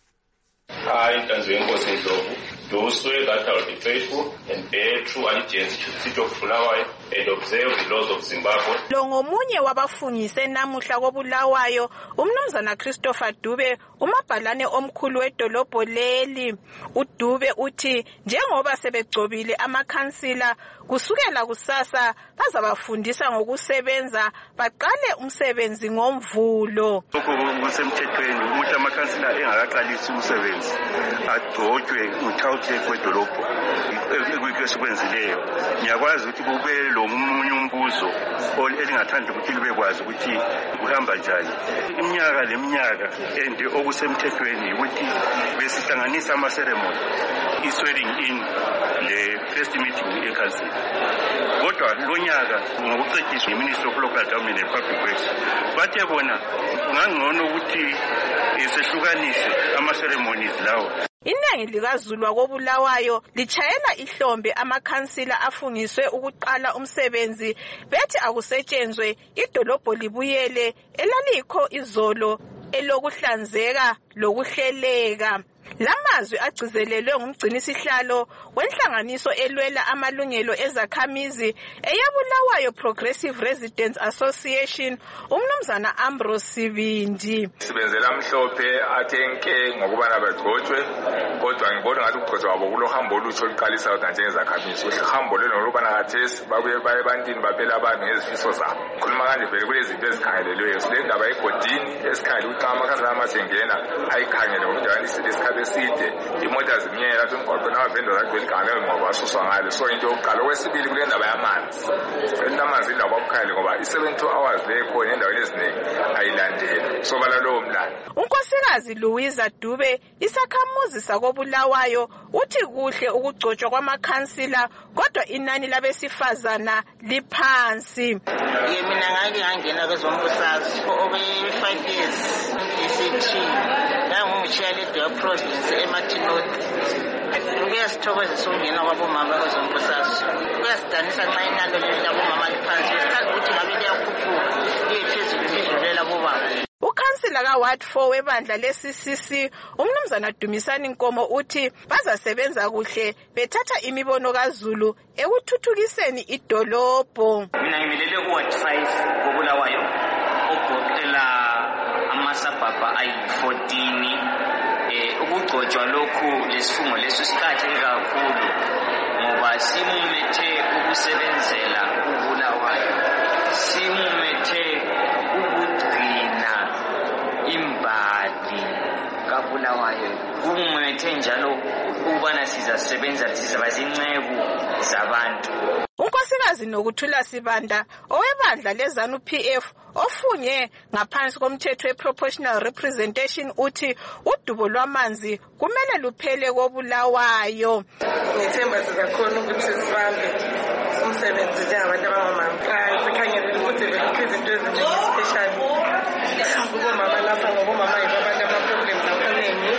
I, Tanzania Nkosi Ndlovu, do swear that I will be faithful and bear true allegiance to the city of Bulawayo and observe the laws of Zimbabwe. Lo ngomunye wabafungise namuhla koBulawayo uMnumzana Christopher Dube, umabhalane omkhulu wedolobho leli. uDube uthi njengoba sebegcobile amakhansila kusukela kusasa bazabafundisa ngokusebenza baqale umsebenzi ngomvulo. Kusemthethweni ukuthi amakhansila engakaqalisi umsebenzi agcotshwe uthawuthe kwedolobho ekwesekwenzileyo. Ngiyakwazi ukuthi kube lo munye umbuzo elingathanda ukuthi libe kwazi ukuthi kuhamba njani. Iminyaka leminyaka ende okusemthethweni ukuthi besihlanganisa ama-ceremony i-swearing in le first meeting e-council. Kodwa lo nyaka ngokucetshiswa yi-Ministry of Local Government and Public Works bathe bona ngangcono ukuthi sehlukanise ama-ceremonies lawo. Iningi likaZulu koBulawayo lichayela ihlombe amakhansila afungiswe ukuqala umsebenzi bethi akusetshenzwe idolobho libuyele elalikho izolo elokuhlanzeka lokuhleleka. Lamazwi agcizelelwe ngumgcinisihlalo wenhlanganiso elwela amalungelo ezakhamizi eyaBulawayo Progressive Residents Association uMnumzana Ambrose Sibindi. Sibenzela mhlophe athenke ngokubana bagcotshwe kodwa ngibona ngathi ukugcotshwa kwabo kulohambo olutsho oluqalisa njengezakhamizi. Uhambo lelo ngokubana kathesi babuye baye ebantwini baphela abantu ngezifiso zabo. Khuluma kanje vele kulezinto ezikhangelelweyo. Sile ndaba egodini esikhangele ukuthi amakhansela amasengena ayikhangele ngokunjani isikhathi eside imota zimnyela umgwaqweni abavendors agcwele ngoba asuswa ngalo. So into yokuqala. Okwesibili kule ndaba yamanzi. Amanzi indaba okukhali ngoba i-seventy-two hours le khona endaweni eziningi ayilandeli. So balalowo mlando. uNkosikazi Louisa Dube isakhamuzi sakoBulawayo uthi kuhle ukugcotshwa kwamakhansila kodwa inani labesifazana liphansi. Ye mina ngake ngangena kwezombusazwe over five years D C T ngangumchair le province eMartinot. Kuyasithokozisa ukungena kwabomama kwezombusazwe. Kuyasidanisa nxa inani labomama liphansi. Sithanda ukuthi ngabe liyakhuphuka liye uspika ka-ward four webandla le-C C C umnumzana Dumisani Nkomo uthi bazasebenza kuhle bethatha imibono kaZulu ekuthuthukiseni idolobho. Mina ngimilele ku-ward five koBulawayo ogoqela amasabhabha ayi-fourteen. Eh ukugcotshwa lokhu lesifungo leso siqhatheke kakhulu ngoba simumethe ukusebenzela uBulawayo, simumethe ukugcina imbali kaBulawayo, kumumethe njalo ukubana sizasebenza sizaba zinceku zabantu. unkosikazi Nokuthula Sibanda owebandla leZANU P F ofunye ngaphansi komthetho we-proportional representation uthi udubo lwamanzi kumele luphele koBulawayo. Ngithemba sizakhona ukuthi sibambe umsebenzi njengabantu abangomama. Sikhangelele ukuthi bekho izinto eziningi especially kubomama lapha ngobomama yibo abantu ama-problems amaningi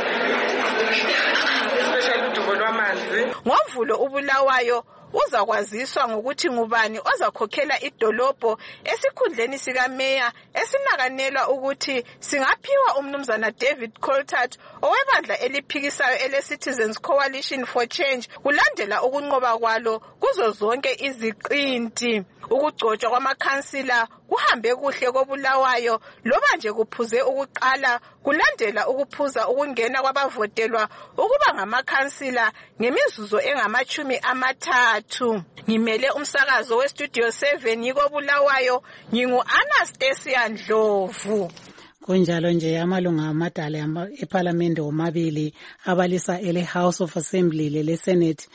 especially udubo lwamanzi. NgoMvulo uBulawayo uzakwaziswa ngokuthi ngubani ozakhokhela idolobho esikhundleni sikameya esinakanelwa ukuthi singaphiwa umnumzana David Coltart owebandla eliphikisayo ele-Citizens Coalition for Change kulandela ukunqoba kwalo kuzo zonke iziqinti. Ukugcotshwa kwamakhansila kuhambe kuhle koBulawayo loba nje kuphuze ukuqala kulandela ukuphuza ukungena kwabavotelwa ukuba ngamakhansila ngemizuzo engamachumi amathathu. Ngimele umsakazo weStudio seven yikoBulawayo, ngingu-Anastasia Ndlovu. Kunjalo nje amalunga amadala eParliament omabili abalisa ele House of Assembly lele Senate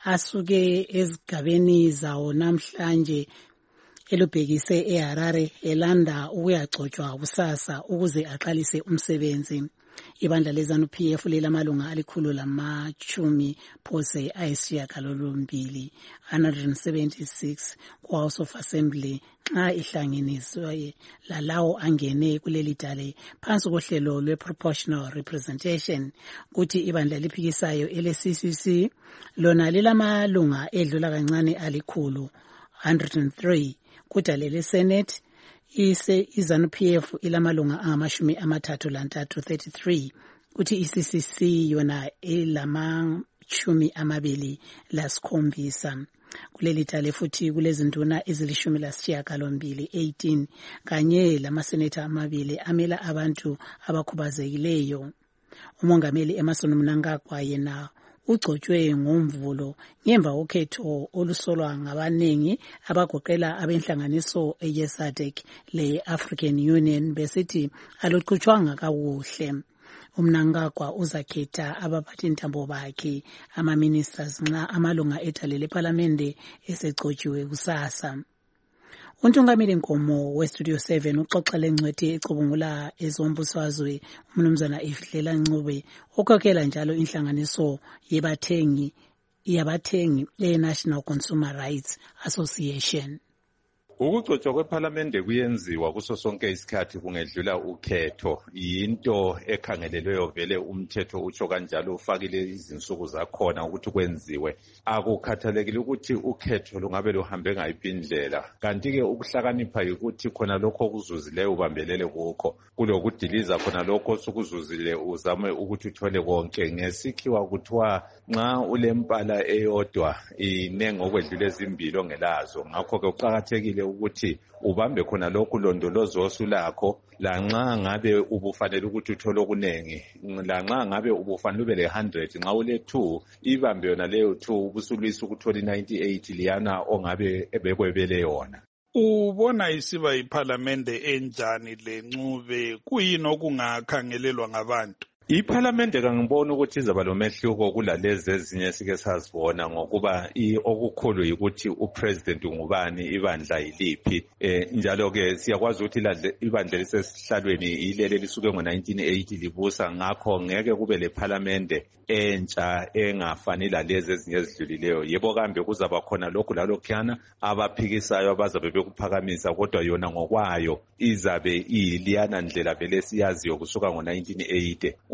asuke ezigabeni zawo namhlanje elubhekise eHarare elanda ukuyagcotshwa kusasa ukuze aqalise umsebenzi. Ibandla leZANU P F lelamalunga alikhulu lamachumi phose ayisishiyagalombili one hundred seventy-six ku-House of Assembly nxa ihlanganiswe lalawo angene kuleli dale phansi kohlelo lwe-proportional representation. Kuthi ibandla liphikisayo ele-C C C lona lilamalunga edlula kancane alikhulu one hundred three. Kuthi leli Senate ise iZANU P F ilamalunga angamashumi amathathu lantathu thirty-three. Kuthi i-C C C yona ilamachumi amabili lasikhombisa. Kuleli tale futhi kulezinduna ezilishumi lasishiyagalombili eighteen kanye lamaseneta amabili amela abantu abakhubazekileyo. Umongameli Emmerson Mnangagwa yena ugcotshwe ngoMvulo ngemva kokhetho olusolwa ngabaningi abagoqela abenhlanganiso eyeSADC le-African Union besithi aluqhutshwanga kakuhle. Umnangagwa uzakhetha abaphathintambo bakhe ama-ministers nxa amalunga etale leParliament esegcotshiwe kusasa. Untungameli Nkomo weStudio seven uxoxele ngcwethi ecubungula ezombusazwe umnumzana Ifihlela Ncube okhokhela njalo inhlanganiso yebathengi yabathengi le-National Consumer Rights Association. Ukugcotshwa kweParliament kuyenziwa kuso sonke isikhathi kungedlula ukhetho, yinto ekhangelelweyo vele umthetho utsho kanjalo ufakile izinsuku zakhona ukuthi kwenziwe. Akukhathalekile ukuthi ukhetho lungabe luhambe ngayiphi indlela, kanti ke ukuhlakanipha ukuthi khona lokho okuzuzileyo ubambelele kukho, kulokudiliza khona lokho sokuzuzile uzame ukuthi uthole konke. Ngesikhiwa kuthiwa nxa ulempala eyodwa inengi okwedlula ezimbili ongelazo, ngakho ke uqakathekile ukuthi ubambe khona lokhu londolozo osulakho, lanxa ngabe ubufanele ukuthi uthole okunengi, lanxa ngabe ubufanele ube le one hundred, nxa ule two ibambe yona leyo two ubusulwisa ukuthola i-ninety-eight liyana ongabe ebekwebele yona. Ubona isiba iParliamente enjani le Ncube, kuyini okungakhangelelwa ngabantu? iParliament kangibona ukuthi izaba lomehluko kulalezi ezinye sike sazibona, ngokuba okukhulu ukuthi upresident ngubani, ibandla yiliphi. Eh njalo ke siyakwazi ukuthi ibandla lisesihlalweni ilele lisuke ngo nineteen eighty libusa, ngakho ngeke kube le Parliament entsha engafani lalezi ezinye ezidlulileyo. Yebo kambe kuzaba khona lokhu lalokhana abaphikisayo abazabe bekuphakamisa, kodwa yona ngokwayo izabe iyiliyana ndlela vele siyaziyo kusuka ngo nineteen eighty.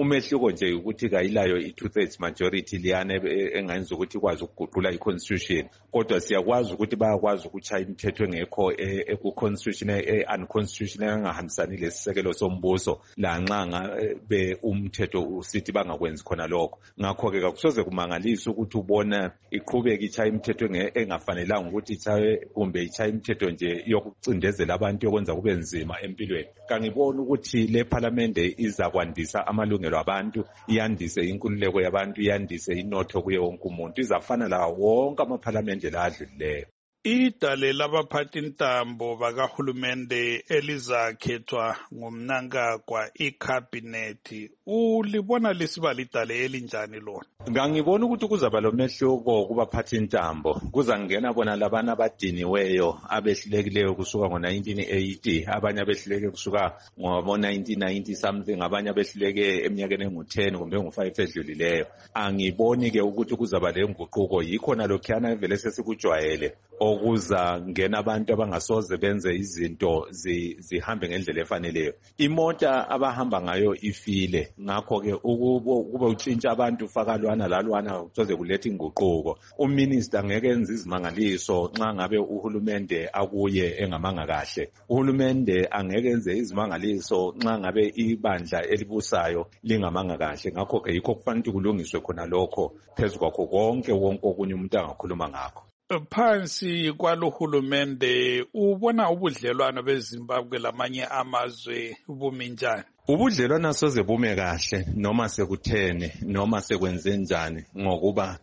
umehluko nje ukuthi kayilayo i-two thirds majority liyane engayenza ukuthi ikwazi ukuguqula i-constitution, kodwa siyakwazi ukuthi bayakwazi ukuchaya imithetho engekho eku-constitution e-unconstitutional engahambisani lesisekelo sombuso lanxa ngabe umthetho usithi bangakwenzi khona lokho. Ngakho-ke kakusoze kumangalisa ukuthi ubona iqhubeka ichaya imithetho engafanelanga ukuthi ichaye kumbe ichaya imithetho nje yokucindezela abantu yokwenza kube nzima empilweni. Kangiboni ukuthi le parliamente iza kwandisa amalungelo abantu, iyandise inkululeko yabantu, iyandise inotho kuye wonke umuntu, izafana la wonke amaphalamende la adlulileyo. Idale labaphathi ntambo bakahulumende elizakhethwa ngumnankagwa ikhabhinethi ulibona lisiba lidale elinjani lona? Ngangibona ukuthi kuzaba lo mehluko kubaphathi ntambo, kuzangena bona labana abadiniweyo abehlulekileyo kusuka ngo nineteen eighty, abanye abehluleke kusuka ngo nineteen ninety something, abanye abehluleke eminyakeni engu ten kumbe engu five edlulileyo. Angiboni ke ukuthi kuzaba le nguquko, yikhona lokhuyana evele sesikujwayele okuza ngena abantu abangasoze benze izinto zihambe ngendlela efaneleyo. Imota abahamba ngayo ifile, ngakho ke ukuba utshintsha abantu faka lwana lalwana kuzoze kulethe inguquko. Uminister ngeke enze izimangaliso nxa ngabe uhulumende akuye engamanga kahle. Uhulumende angeke enze izimangaliso nxa ngabe ibandla elibusayo lingamanga kahle. Ngakho ke yikho kufanele kulungiswe khona lokho phezu kwakho konke wonke okunye umuntu angakhuluma ngakho. Phansi kwalohulumende ubona ubudlelwano beZimbabwe lamanye amazwe bumi njani? Ubudlelwano soze bume kahle noma sekuthene noma sekwenze njani, ngokuba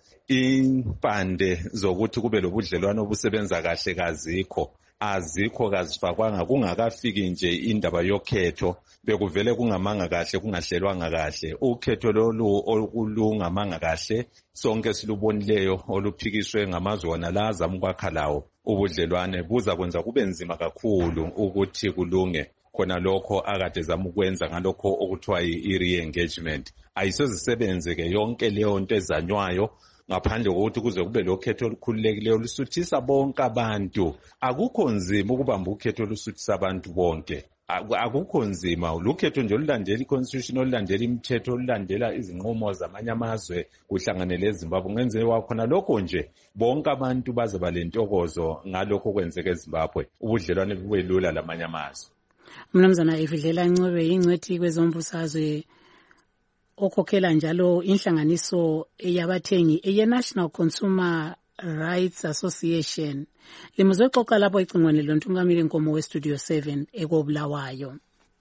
impande zokuthi kube lobudlelwano obusebenza kahle kazikho. Azikho kazifakwanga, kungakafiki nje indaba yokhetho bekuvele kungamanga kahle, kungahlelwanga kahle. Ukhetho lolu olungamanga kahle sonke silubonileyo oluphikiswe ngamazwe wona la azama ukwakha lawo ubudlelwane buza kwenza kube nzima kakhulu ukuthi kulunge khona lokho akade zama ukwenza ngalokho okuthiwa i-re-engagement. Ayisozisebenze ke yonke leyo nto ezanywayo ngaphandle kokuthi kuze kube lokhetho olukhululekileyo lusuthisa bonke abantu. Akukho nzima ukubamba ukhetho olusuthisa abantu bonke, akukho nzima. Lukhetho nje olulandela i-constitution, olulandela imithetho, olulandela izinqumo zamanye amazwe kuhlanganele eZimbabwe. Ngenziwa khona lokho nje bonke abantu bazaba lentokozo ngalokho kwenzeka eZimbabwe, ubudlelwane bube lula lamanye amazwe. Mnumzana Evidlela Ncube ingcwethi kwezombusazwe okhokhela njalo inhlanganiso yabathengi ye-National Consumer Rights Association limuzwe xoxa lapho icingweni lontungameli nkomo we-Studio seven ekobulawayo.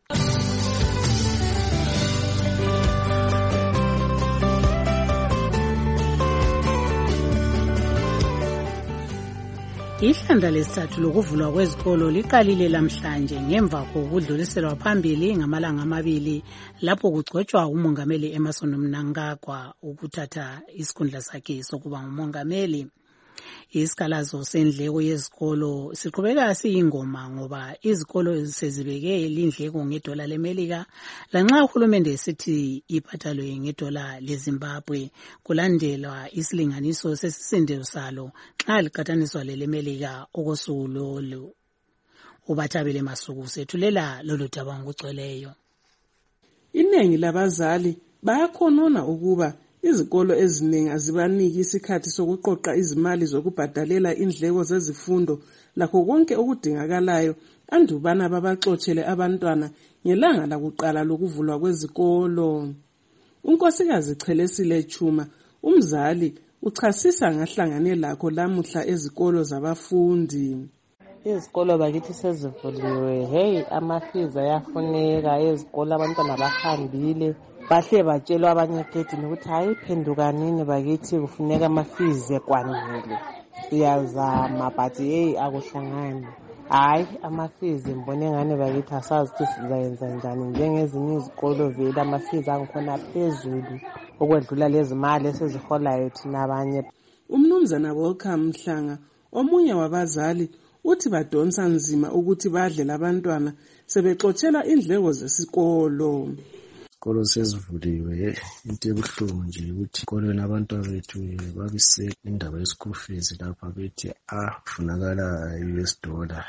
Ihlanda lesithathu lokuvulwa kwezikolo liqalile lamhlanje ngemva kokudluliselwa phambili ngamalanga amabili lapho kugcotshwa umongameli Emmerson Mnangagwa ukuthatha isikhundla sakhe sokuba ngumongameli. Isikhalazo sendleko yezikolo siqhubeka siyingoma ngoba izikolo sezibeke lindleko ngedola leMelika lanxa uhulumende esithi iphathalwe ngedola leZimbabwe kulandelwa isilinganiso sesisindelo salo xa liqathaniswa leleMelika okosulolo. Ubathabele Masuku sethulela lolu daba ngokugcweleyo. Iningi labazali bayakhonona ukuba izikolo eziningi azibaniki isikhathi sokuqoqa izimali zokubhadalela indleko zezifundo lakho konke okudingakalayo andubana babaxoxele abantwana ngelanga lakuqala lokuvulwa kwezikolo. Unkosikazi Chelesile Chuma, umzali, uchasisa ngahlangane lakho lamuhla ezikolo zabafundi. Izikolo bakithi sezivuliwe. Hey, amafizi ayafuneka ezikolo, abantwana bahambile. Bahle batshelwa abanyeketini ukuthi hayi phendukanini bakithi kufuneka amafizi ekwanele. Siyazama but hey akuhlangani. Hayi amafizi mbone ngane bakithi asazi ukuthi sizayenza njani njengezinye izikolo vele amafizi angikhona phezulu okwedlula lezi mali esiziholayo thina abanye. Umnumzana Welcome Mhlanga omunye wabazali uthi badonsa nzima ukuthi badle labantwana sebexoxela indleko zesikolo. Isikolo sezivuliwe, into ebuhlungu nje ukuthi isikolo nabantwana bethu babise indaba ye-school fees lapha bethi afunakala U S dollar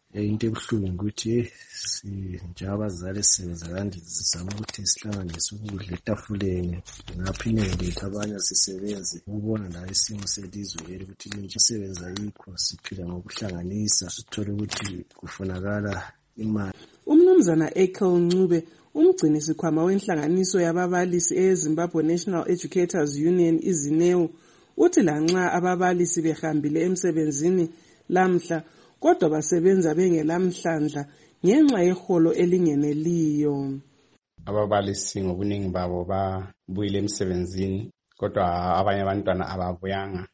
into ebuhlungu ukuthi njengabazali sisebenza kanti sizama ukuthi sihlanganise ukudla etafuleni ngapha iningi lethu abanye asisebenzi ukubona la isimo selizwe leli ukuthi intsha isebenza yikho siphila ngokuhlanganisa sithole ukuthi kufunakala imali. Umnumzana Ekel Ncube umgcini sikhwama wenhlanganiso yababalisi eZimbabwe National Educators Union izineu uthi lanxa ababalisi behambile emsebenzini lamhla kodwa basebenza bengelamhlandla ngenxa yeholo elingeneliyo. Ababalisi ngobuningi babo babuyile emsebenzini kodwa abanye abantwana ababuyanga.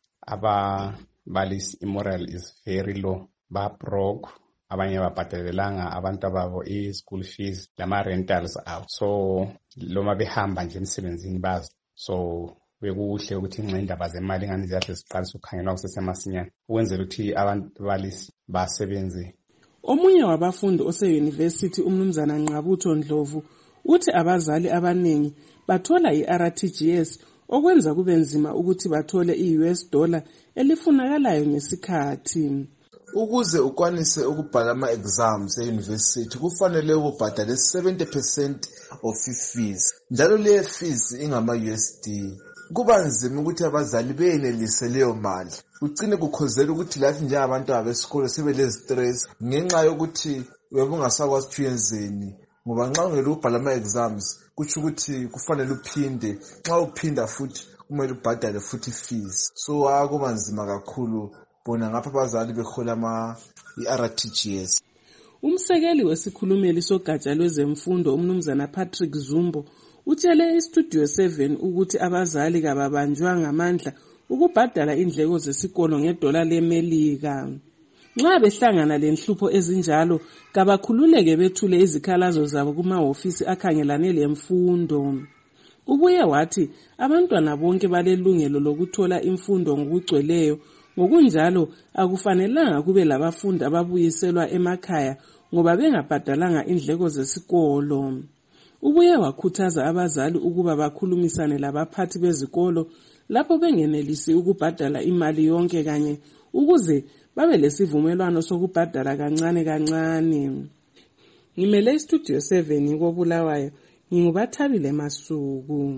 Ababalisi immoral is very low, ba broke, abanye babhadelelanga abantu ababo i-school fees lama rentals out. So loma behamba nje emsebenzini bazi. So bekuhle ukuthi ingxindaba zemali ngani ziyahle siqalisa ukukhangelwa kusesemasinyane ukwenzela ukuthi ababalisi basebenze. Omunye wabafundi ose-university umnumzana Nqabutho Ndlovu uthi abazali abaningi bathola i-R T G S okwenza kube nzima ukuthi bathole i-U S dollar elifunakalayo ngesikhathi. Ukuze ukwanise ukubhala ama-exams e-university kufanele ubhadale seventy percent of fees njalo le fees ingama-U S D. Kuba nzima ukuthi abazali beyenelise leyo mali. Ucine kukhozela ukuthi lathi nje abantu abesikole sebele stress ngenxa yokuthi uyabungasakwazi ukuyenzeni ngoba nxa ungele ubhala ama-exams kuthi ukuthi kufanele uphinde nxa uphinda futhi kumele ubhadale futhi fees. So akuba nzima kakhulu bona ngapha abazali behola ama i-R T G S. Umsekeli wesikhulumeli sogatsha lwezemfundo umnumzana Patrick Zumbo utshele iStudio seven ukuthi abazali kababanjwa ngamandla ukubhadala indleko zesikolo ngedola leMelika. Nxa behlangana lenhlupho ezinjalo kabakhululeke bethule izikhalazo zabo kumahhovisi akhangelane lemfundo. Ubuye wathi abantwana bonke balelungelo lokuthola imfundo ngokugcweleyo, ngokunjalo akufanelanga kube labafundi ababuyiselwa emakhaya ngoba bengabhadalanga indleko zesikolo. Ubuye wakhuthaza abazali ukuba bakhulumisane labaphathi bezikolo lapho bengenelisi ukubhadala imali yonke kanye ukuze babe lesivumelwano sokubhadala kancane kancane. Ngimele iStudio seven koBulawayo, ngingubathabile Masuku.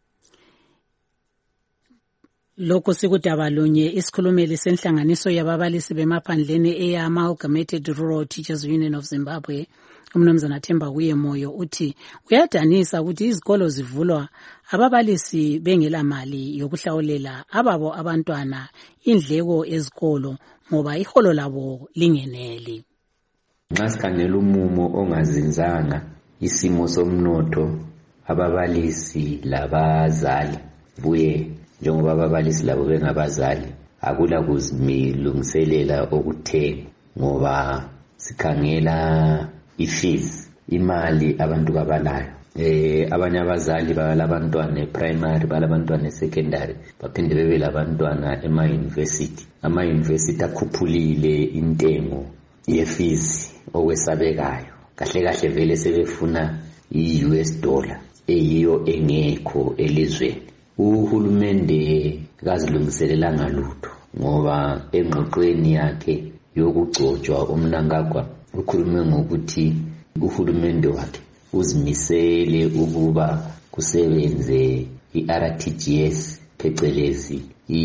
Lokho sikudaba lunye isikhulumeli senhlanganiso yababalisi bemaphandleni eya-Amalgamated Rural Teachers Union of Zimbabwe umnumzana Themba Kuyemoyo uthi uyadanisa ukuthi izikolo zivulwa ababalisi bengela mali yokuhlawulela ababo abantwana indleko ezikolo ngoba iholo labo lingeneli. Nxa sikhangela umumo ongazinzanga isimo somnotho ababalisi labazali buye njengoba ababalisi labo bengabazali akula kuzimilungiselela okuthe ngoba sikhangela ifees imali abantu babalayo eh abanye abazali balabantwana eprimary balabantwana esecondary baphinde bebe labantwana ema university ama university akhuphulile intengo yefees okwesabekayo kahle kahle vele sebefuna i-U S dollar eyiyo engekho elizweni. Uhulumende kazilungiselelanga lutho ngoba engqoqweni yakhe yokugcotshwa umnankagwa ukhulume ngokuthi uhulumende wakhe uzimisele ukuba kusebenze i-R T G S phecelezi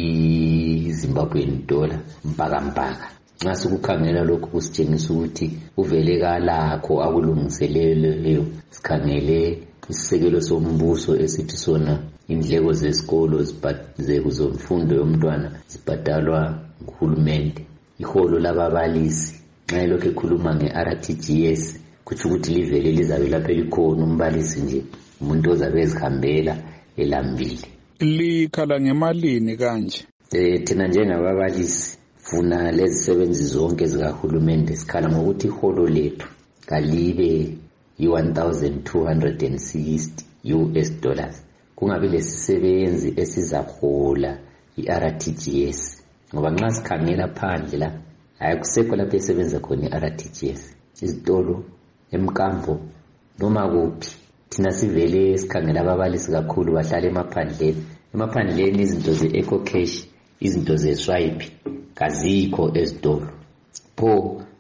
i-Zimbabwean dollar mpaka mpaka. Nxa sikukhangela lokhu kusitshengisa ukuthi uvele kalakho akulungiseleleyo. Sikhangele isisekelo sombuso esithi sona indleko zesikolo zezemfundo yomntwana zibhadalwa nguhulumende. Iholo lababalisi nxa lokho ekhuluma nge-R T G S kuthi ukuthi livele lizabe lapha likhona umbalisi nje umuntu ozabe ezihambela elambile. Likhala ngemalini kanje? Eh thina njengababalisi funa lezi sebenzi zonke zikahulumende sikhala ngokuthi iholo lethu kalibe i-one thousand two hundred sixty U S dollars. Kungabe lesisebenzi esizahola i-R T G S ngoba nxa sikhangela phandle la ayikusekho lapho esebenza khona i-R T G S. Izitolo emkambo noma kuphi thina sivele sikhangela ababalisi kakhulu bahlala emaphandleni. Emaphandleni izinto ze-eco cash izinto ze-swipe kazikho ezitolo. Pho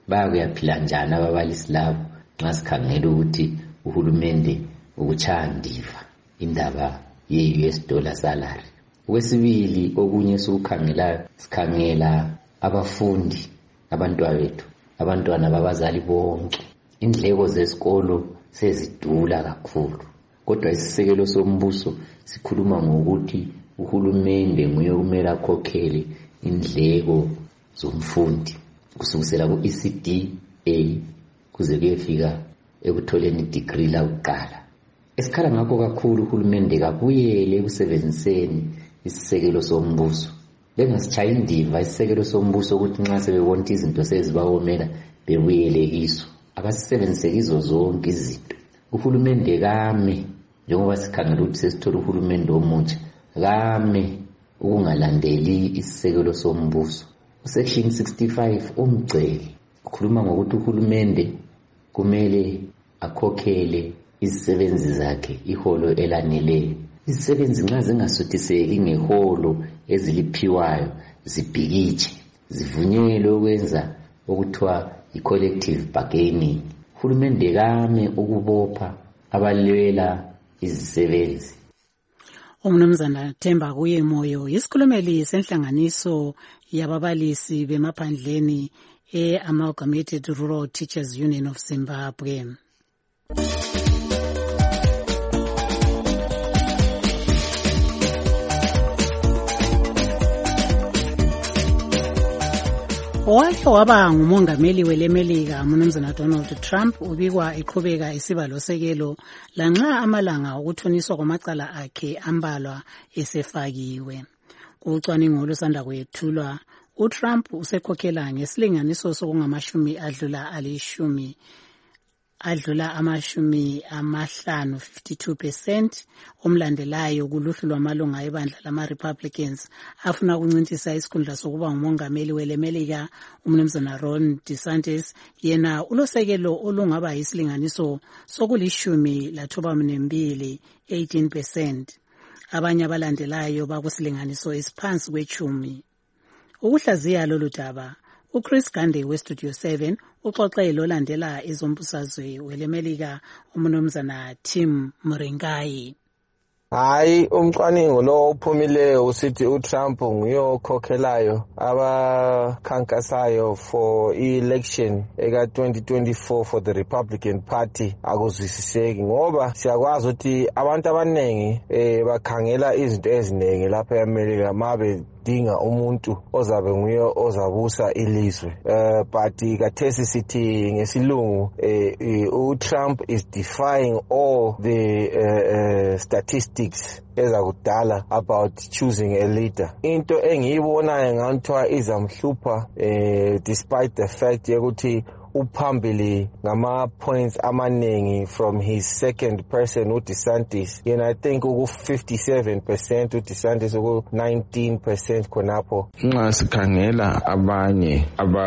bayakuyaphila njani ababalisi labo nxa sikhangela ukuthi uhulumende ukuchaya ndiva indaba ye-U S dollar salary. Okwesibili okunye sokukhangela sikhangela abafundi abantwana bethu abantwana babazali bonke. Indleko zesikolo sezidula kakhulu, kodwa isisekelo sombuso sikhuluma ngokuthi uhulumende nguye okumele akhokhele indleko zomfundi kusukela ku E C D A kuze kuyefika ekutholeni degree lakuqala. Esikhala ngakho kakhulu uhulumende kabuyele ekusebenziseni isisekelo sombuso. Bengasitshayi indiva isisekelo sombuso ukuthi nxa sebebona izinto sezibawomela bebuyele kiso. Abasisebenzise kizo zonke izinto. Uhulumende kame njengoba sikhangela ukuthi sesithola uhulumende omutsha kame ukungalandeli isisekelo sombuso. Section sixty-five umgcele ukhuluma ngokuthi uhulumende kumele akhokhele izisebenzi zakhe iholo elaneleyo. Izisebenzi nxa zingasuthiseki ngeholo eziliphiwayo zibhikitshe zivunyelwe ukwenza okuthiwa i-collective bargaining. Uhulumende kame ukubopha abalwela izisebenzi. Umnumzana Themba kuye Moyo yisikhulumeli senhlanganiso yababalisi bemaphandleni e-Amalgamated Rural Teachers Union of Zimbabwe. Owakhe waba ngumongameli welemelika uMnumzana Donald Trump ubikwa eqhubeka isibalo sekelo lanxa amalanga okuthoniswa kwamacala akhe ambalwa esefakiwe. Kucwaningo olusanda kwethulwa, uTrump usekhokhela ngesilinganiso sokungamashumi adlula alishumi adlula amashumi amahlanu fifty-two percent omlandelayo kuluhlu lwamalunga ebandla lama-Republicans afuna ukuncintisa isikhundla sokuba ngumongameli welemelika uMnumzana Ron DeSantis. Yena ulosekelo olungaba yisilinganiso sokulishumi lathoba nembili eighteen percent. Abanye abalandelayo bakusilinganiso esiphansi kwechumi. Ukuhlaziya lolu daba uChris Gande weStudio seven uxoxele olandela izombusazwe welemelika uMnumzana Tim Mringai. Hayi umcwaningo lo uphumileyo usithi uTrump nguye okhokhelayo abakhankasayo for election eka twenty twenty-four for the Republican Party akuzwisiseki ngoba siyakwazi ukuthi abantu abanengi eh bakhangela izinto eziningi lapha eAmerica mabe dinga umuntu ozabe nguye ozabusa ilizwe. Uh, but kathesi sithi ngesilungu uh, uh, uTrump is defying all the uh, uh, statistics ezakudala about choosing a leader. Into engiyibonayo nganthiwa izamhlupha uh, despite the fact yokuthi uphambili ngama points amaningi from his second person uDeSantis. Yena I think uku fifty-seven percent uDeSantis uku nineteen percent khonapho. Nxa sikhangela abanye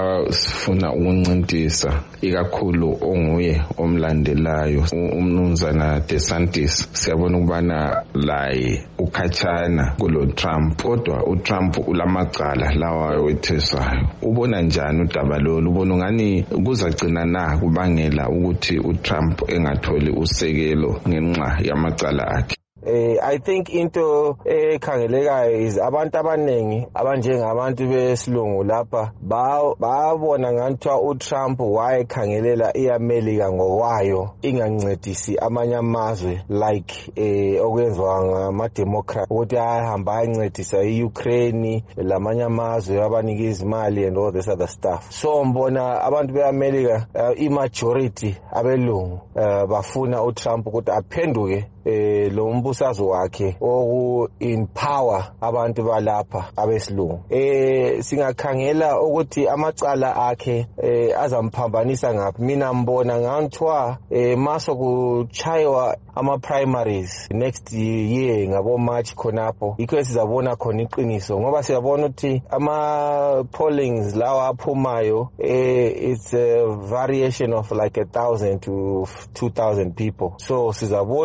abafuna ukuncintisa ikakhulu onguye omlandelayo uMnumzana DeSantis, siyabona ukubana laye ukhatshana kulo Trump, kodwa uTrump ulamacala lawa wethesayo. Ubona njani udaba lolu? Ubona ngani kuzagcina na kubangela ukuthi uTrump engatholi usekelo ngenxa yamacala akhe? Eh, I think into ekhangelekayo is abantu abanengi abanjengabantu besilungu lapha babona nganthiwa uTrump wayekhangelela iAmerica ngokwayo ingancedisi amanye amazwe like eh okwenziwa ngama-Democrat ukuthi ayahamba ayancedisa iUkraine lamanye amazwe abanika izimali and all this other stuff. So mbona abantu beAmerica uh, imajority abelungu uh, bafuna uTrump ukuthi aphenduke eh lo mbusazo wakhe oku empower abantu balapha abesilungu. Eh singakhangela ukuthi amacala akhe eh azamphambanisa ngaphi. Mina mbona nganthiwa eh maso kuchaywa ama primaries next year ngabo March khonapho ikho sizabona khona iqiniso ngoba siyabona ukuthi ama pollings lawa aphumayo eh it's a variation of like a thousand to two thousand people. So sizabona ukuthi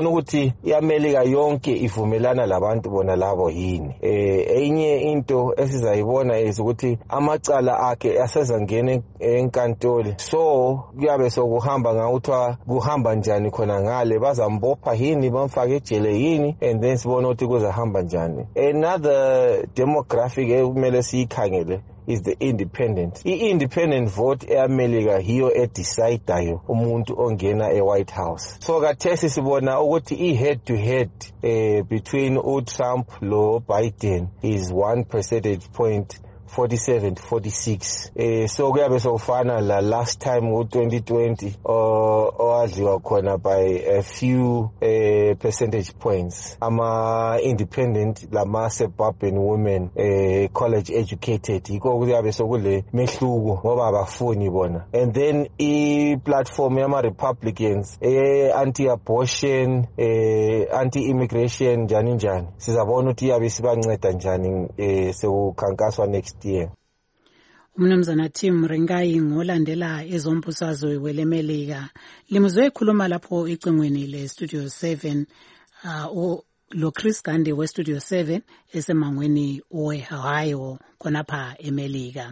ukuthi iAmerica yonke ivumelana labantu bona labo yini. Eh enye into esizayibona is ukuthi amacala akhe asezangena enkantolo, so kuyabe sokuhamba ngawuthwa kuhamba njani khona ngale, bazambopha yini bamfake ejele yini, and then sibona ukuthi kuzahamba njani. Another demographic ekumele siyikhangele is the independent. I-independent vote eAmerica hiyo edecidayo umuntu ongena eWhite House. So kathesi sibona ukuthi i-head to head eh, between uTrump lo Biden is one percentage point, forty-seven to forty-six. Eh so kuyabe sokufana la last time u twenty twenty owadliwa khona by a few eh percentage points. Ama independent lama suburban women eh college educated iko kuyabe sokule mehluko ngoba abafuni bona. And then I platform yama Republicans eh anti abortion eh anti immigration njani njani. Sizabona ukuthi yabe sibanceda njani eh sekukhankaswa next year. Umnumzana Tim Rengai ngolandela ezombusazwe welemelika limuzwe ekhuluma lapho icingweni le Studio seven uh, lo Chris Gandhi we Studio seven esemangweni we Ohio khonapha eMelika.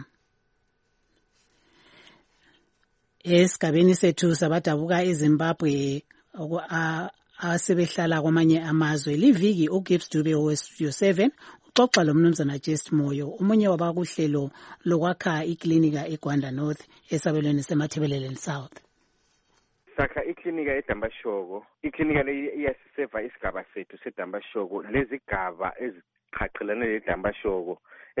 Esigabeni sethu sabadabuka eZimbabwe asebehlala kwamanye amazwe liviki uGibbs Dube we Studio seven xoxa lo mnumzana Just Moyo umunye wabakuhlelo lokwakha iklinika eGwanda North esabelweni semathebeleleni South. Saka iklinika eDambashoko, iklinika le iyasiseva isigaba sethu seDambashoko, lezigaba eziqhaqhelene leDambashoko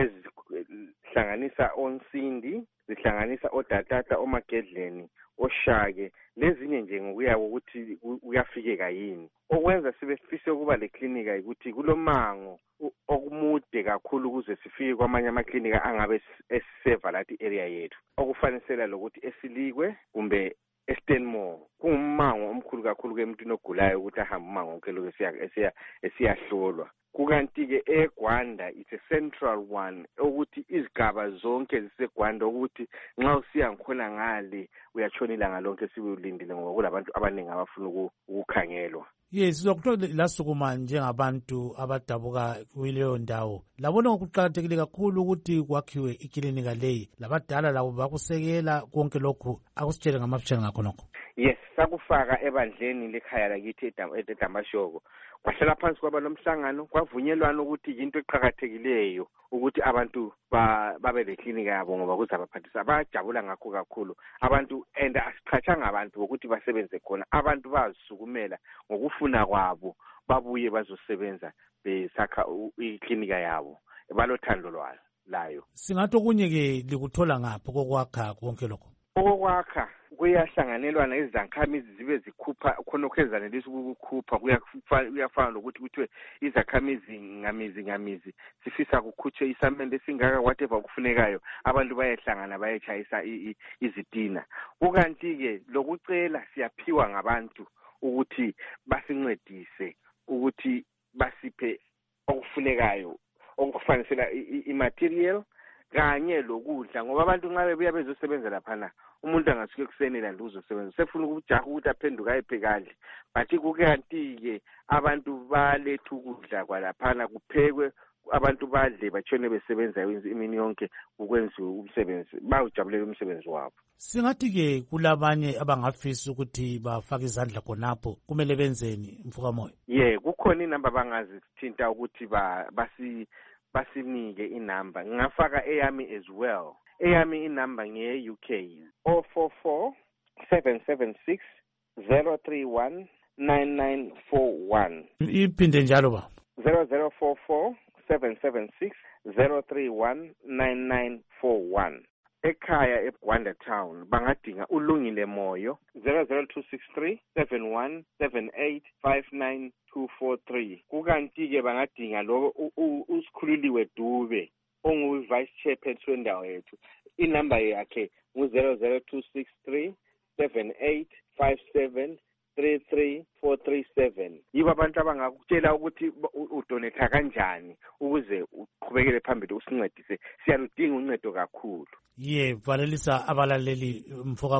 ezihlanganisa Onsindi, zihlanganisa oDatata, oMagedleni, oShake, lezinye nje ngokuya ukuthi uyafikeka yini. Okwenza sibefise ukuba le klinika ukuthi kulomango okumude kakhulu ukuze sifike kwamanye amaklinika angabe esiseva lathi area yethu. Okufanisela lokuthi esilikwe kumbe eStenmore kungumango omkhulu kakhulu kemntwini ogulayo ukuthi ahamba umango wonke lokho esiya esiyahlolwa. Kukanti ke eGwanda it's a central one ukuthi izigaba zonke ziseGwanda ukuthi nxa usiya ngikhona ngale uyatshonela ngalonke sibulindile ngoba kulabantu abaningi abafuna ukukhangelwa. Yes, lokuthola lasukuma njengabantu abadabuka kuleyo ndawo. Labona ukuqhakathekile kakhulu ukuthi kwakhiwe iklinika leyi. Labadala labo bakusekela konke lokhu akusitshele ngamafutshane ngakho nokho. Yes, sakufaka ebandleni lekhaya lakithi eDambashoko. Kwahlala phansi kwaba lomhlangano kwavunyelwana ukuthi into eqhakathekileyo ukuthi abantu babe leklinika yabo ngoba kuzabaphathisa bajabula ngakho kakhulu abantu and asiqhatshanga abantu ukuthi basebenze khona, abantu bazisukumela ngokufuna kwabo babuye bazosebenza besakha iklinika yabo balothando lwayo layo. Singathi okunye ke likuthola ngapho kokwakha konke lokho. Okwakha kuyahlanganelwana izakhamizi zibe zikhupha khona okhezanelisa ukukhupha kuyafana lokuthi kuthiwe izakhamizi ngamizi ngamizi sifisa kukhutshwe isamende singaka whatever kufunekayo abantu bayehlangana bayechayisa izitina. Kukanti ke lokucela siyaphiwa ngabantu ukuthi basincedise ukuthi basiphe okufunekayo okufanisela imaterial kanye lokudla ngoba abantu nxa bebuya bezosebenza laphana umuntu angasuke kusenela nduzosebenza sefuna ukujaha ukuthi aphenduka ayiphekadle bathi kukanti ke abantu baletha ukudla kwalaphana kuphekwe abantu badle batshone besebenza imini yonke ukwenziwa umsebenzi bawujabulela umsebenzi wabo. Singathi ke kulabanye abangafisa ukuthi bafake izandla khonapho kumele benzeni mfuka moyo? Yeah, kukhona inamba bangazithinta ukuthi ba basi basinike inamba. Ngingafaka eyami as well. Eyami inamba nge U K zero four four seven seven six zero three one nine nine four one. Iphinde njalo ba zero zero four four seven seven six zero three one nine nine four one. Ekhaya eGwanda Town bangadinga uLungile Moyo zero zero two six three seven one seven eight five nine two four three. Kukanti ke bangadinga lo usikhululiwe Dube ongu vice chairperson wendawo yethu. Inamba yakhe ngu zero zero two six three seven eight five seven three three four three seven. Yiba abantu abangakutshela ukuthi udonetha kanjani ukuze uqhubekele phambili usincedise. Siyaludinga uncedo kakhulu. Ye valelisa abalaleli mfuka moyo.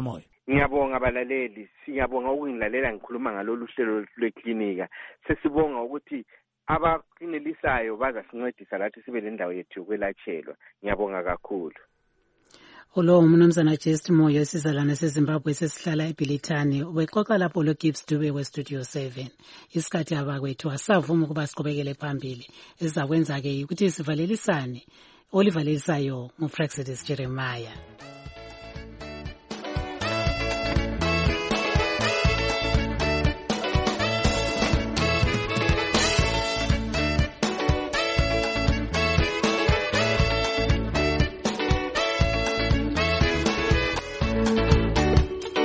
Ngiyabonga abalaleli, siyabonga ukungilalela ngikhuluma ngalolu hlelo lweklinika. Sesibonga ukuthi abaqinelisayo bazasincedisa lathi sibe nendawo yethu yokwelatshelwa. Ngiyabonga kakhulu. Ulo umnumzana Just Moyo esizalwane seZimbabwe sesihlala eBilitani ubexoxa lapho lo Gibbs Dube we Studio seven. Isikhathi abakwethu asavuma ukuba siqhubekele phambili. Esizakwenza ke ukuthi sivalelisane. Olivalelisayo nguFraxidis Jeremiah.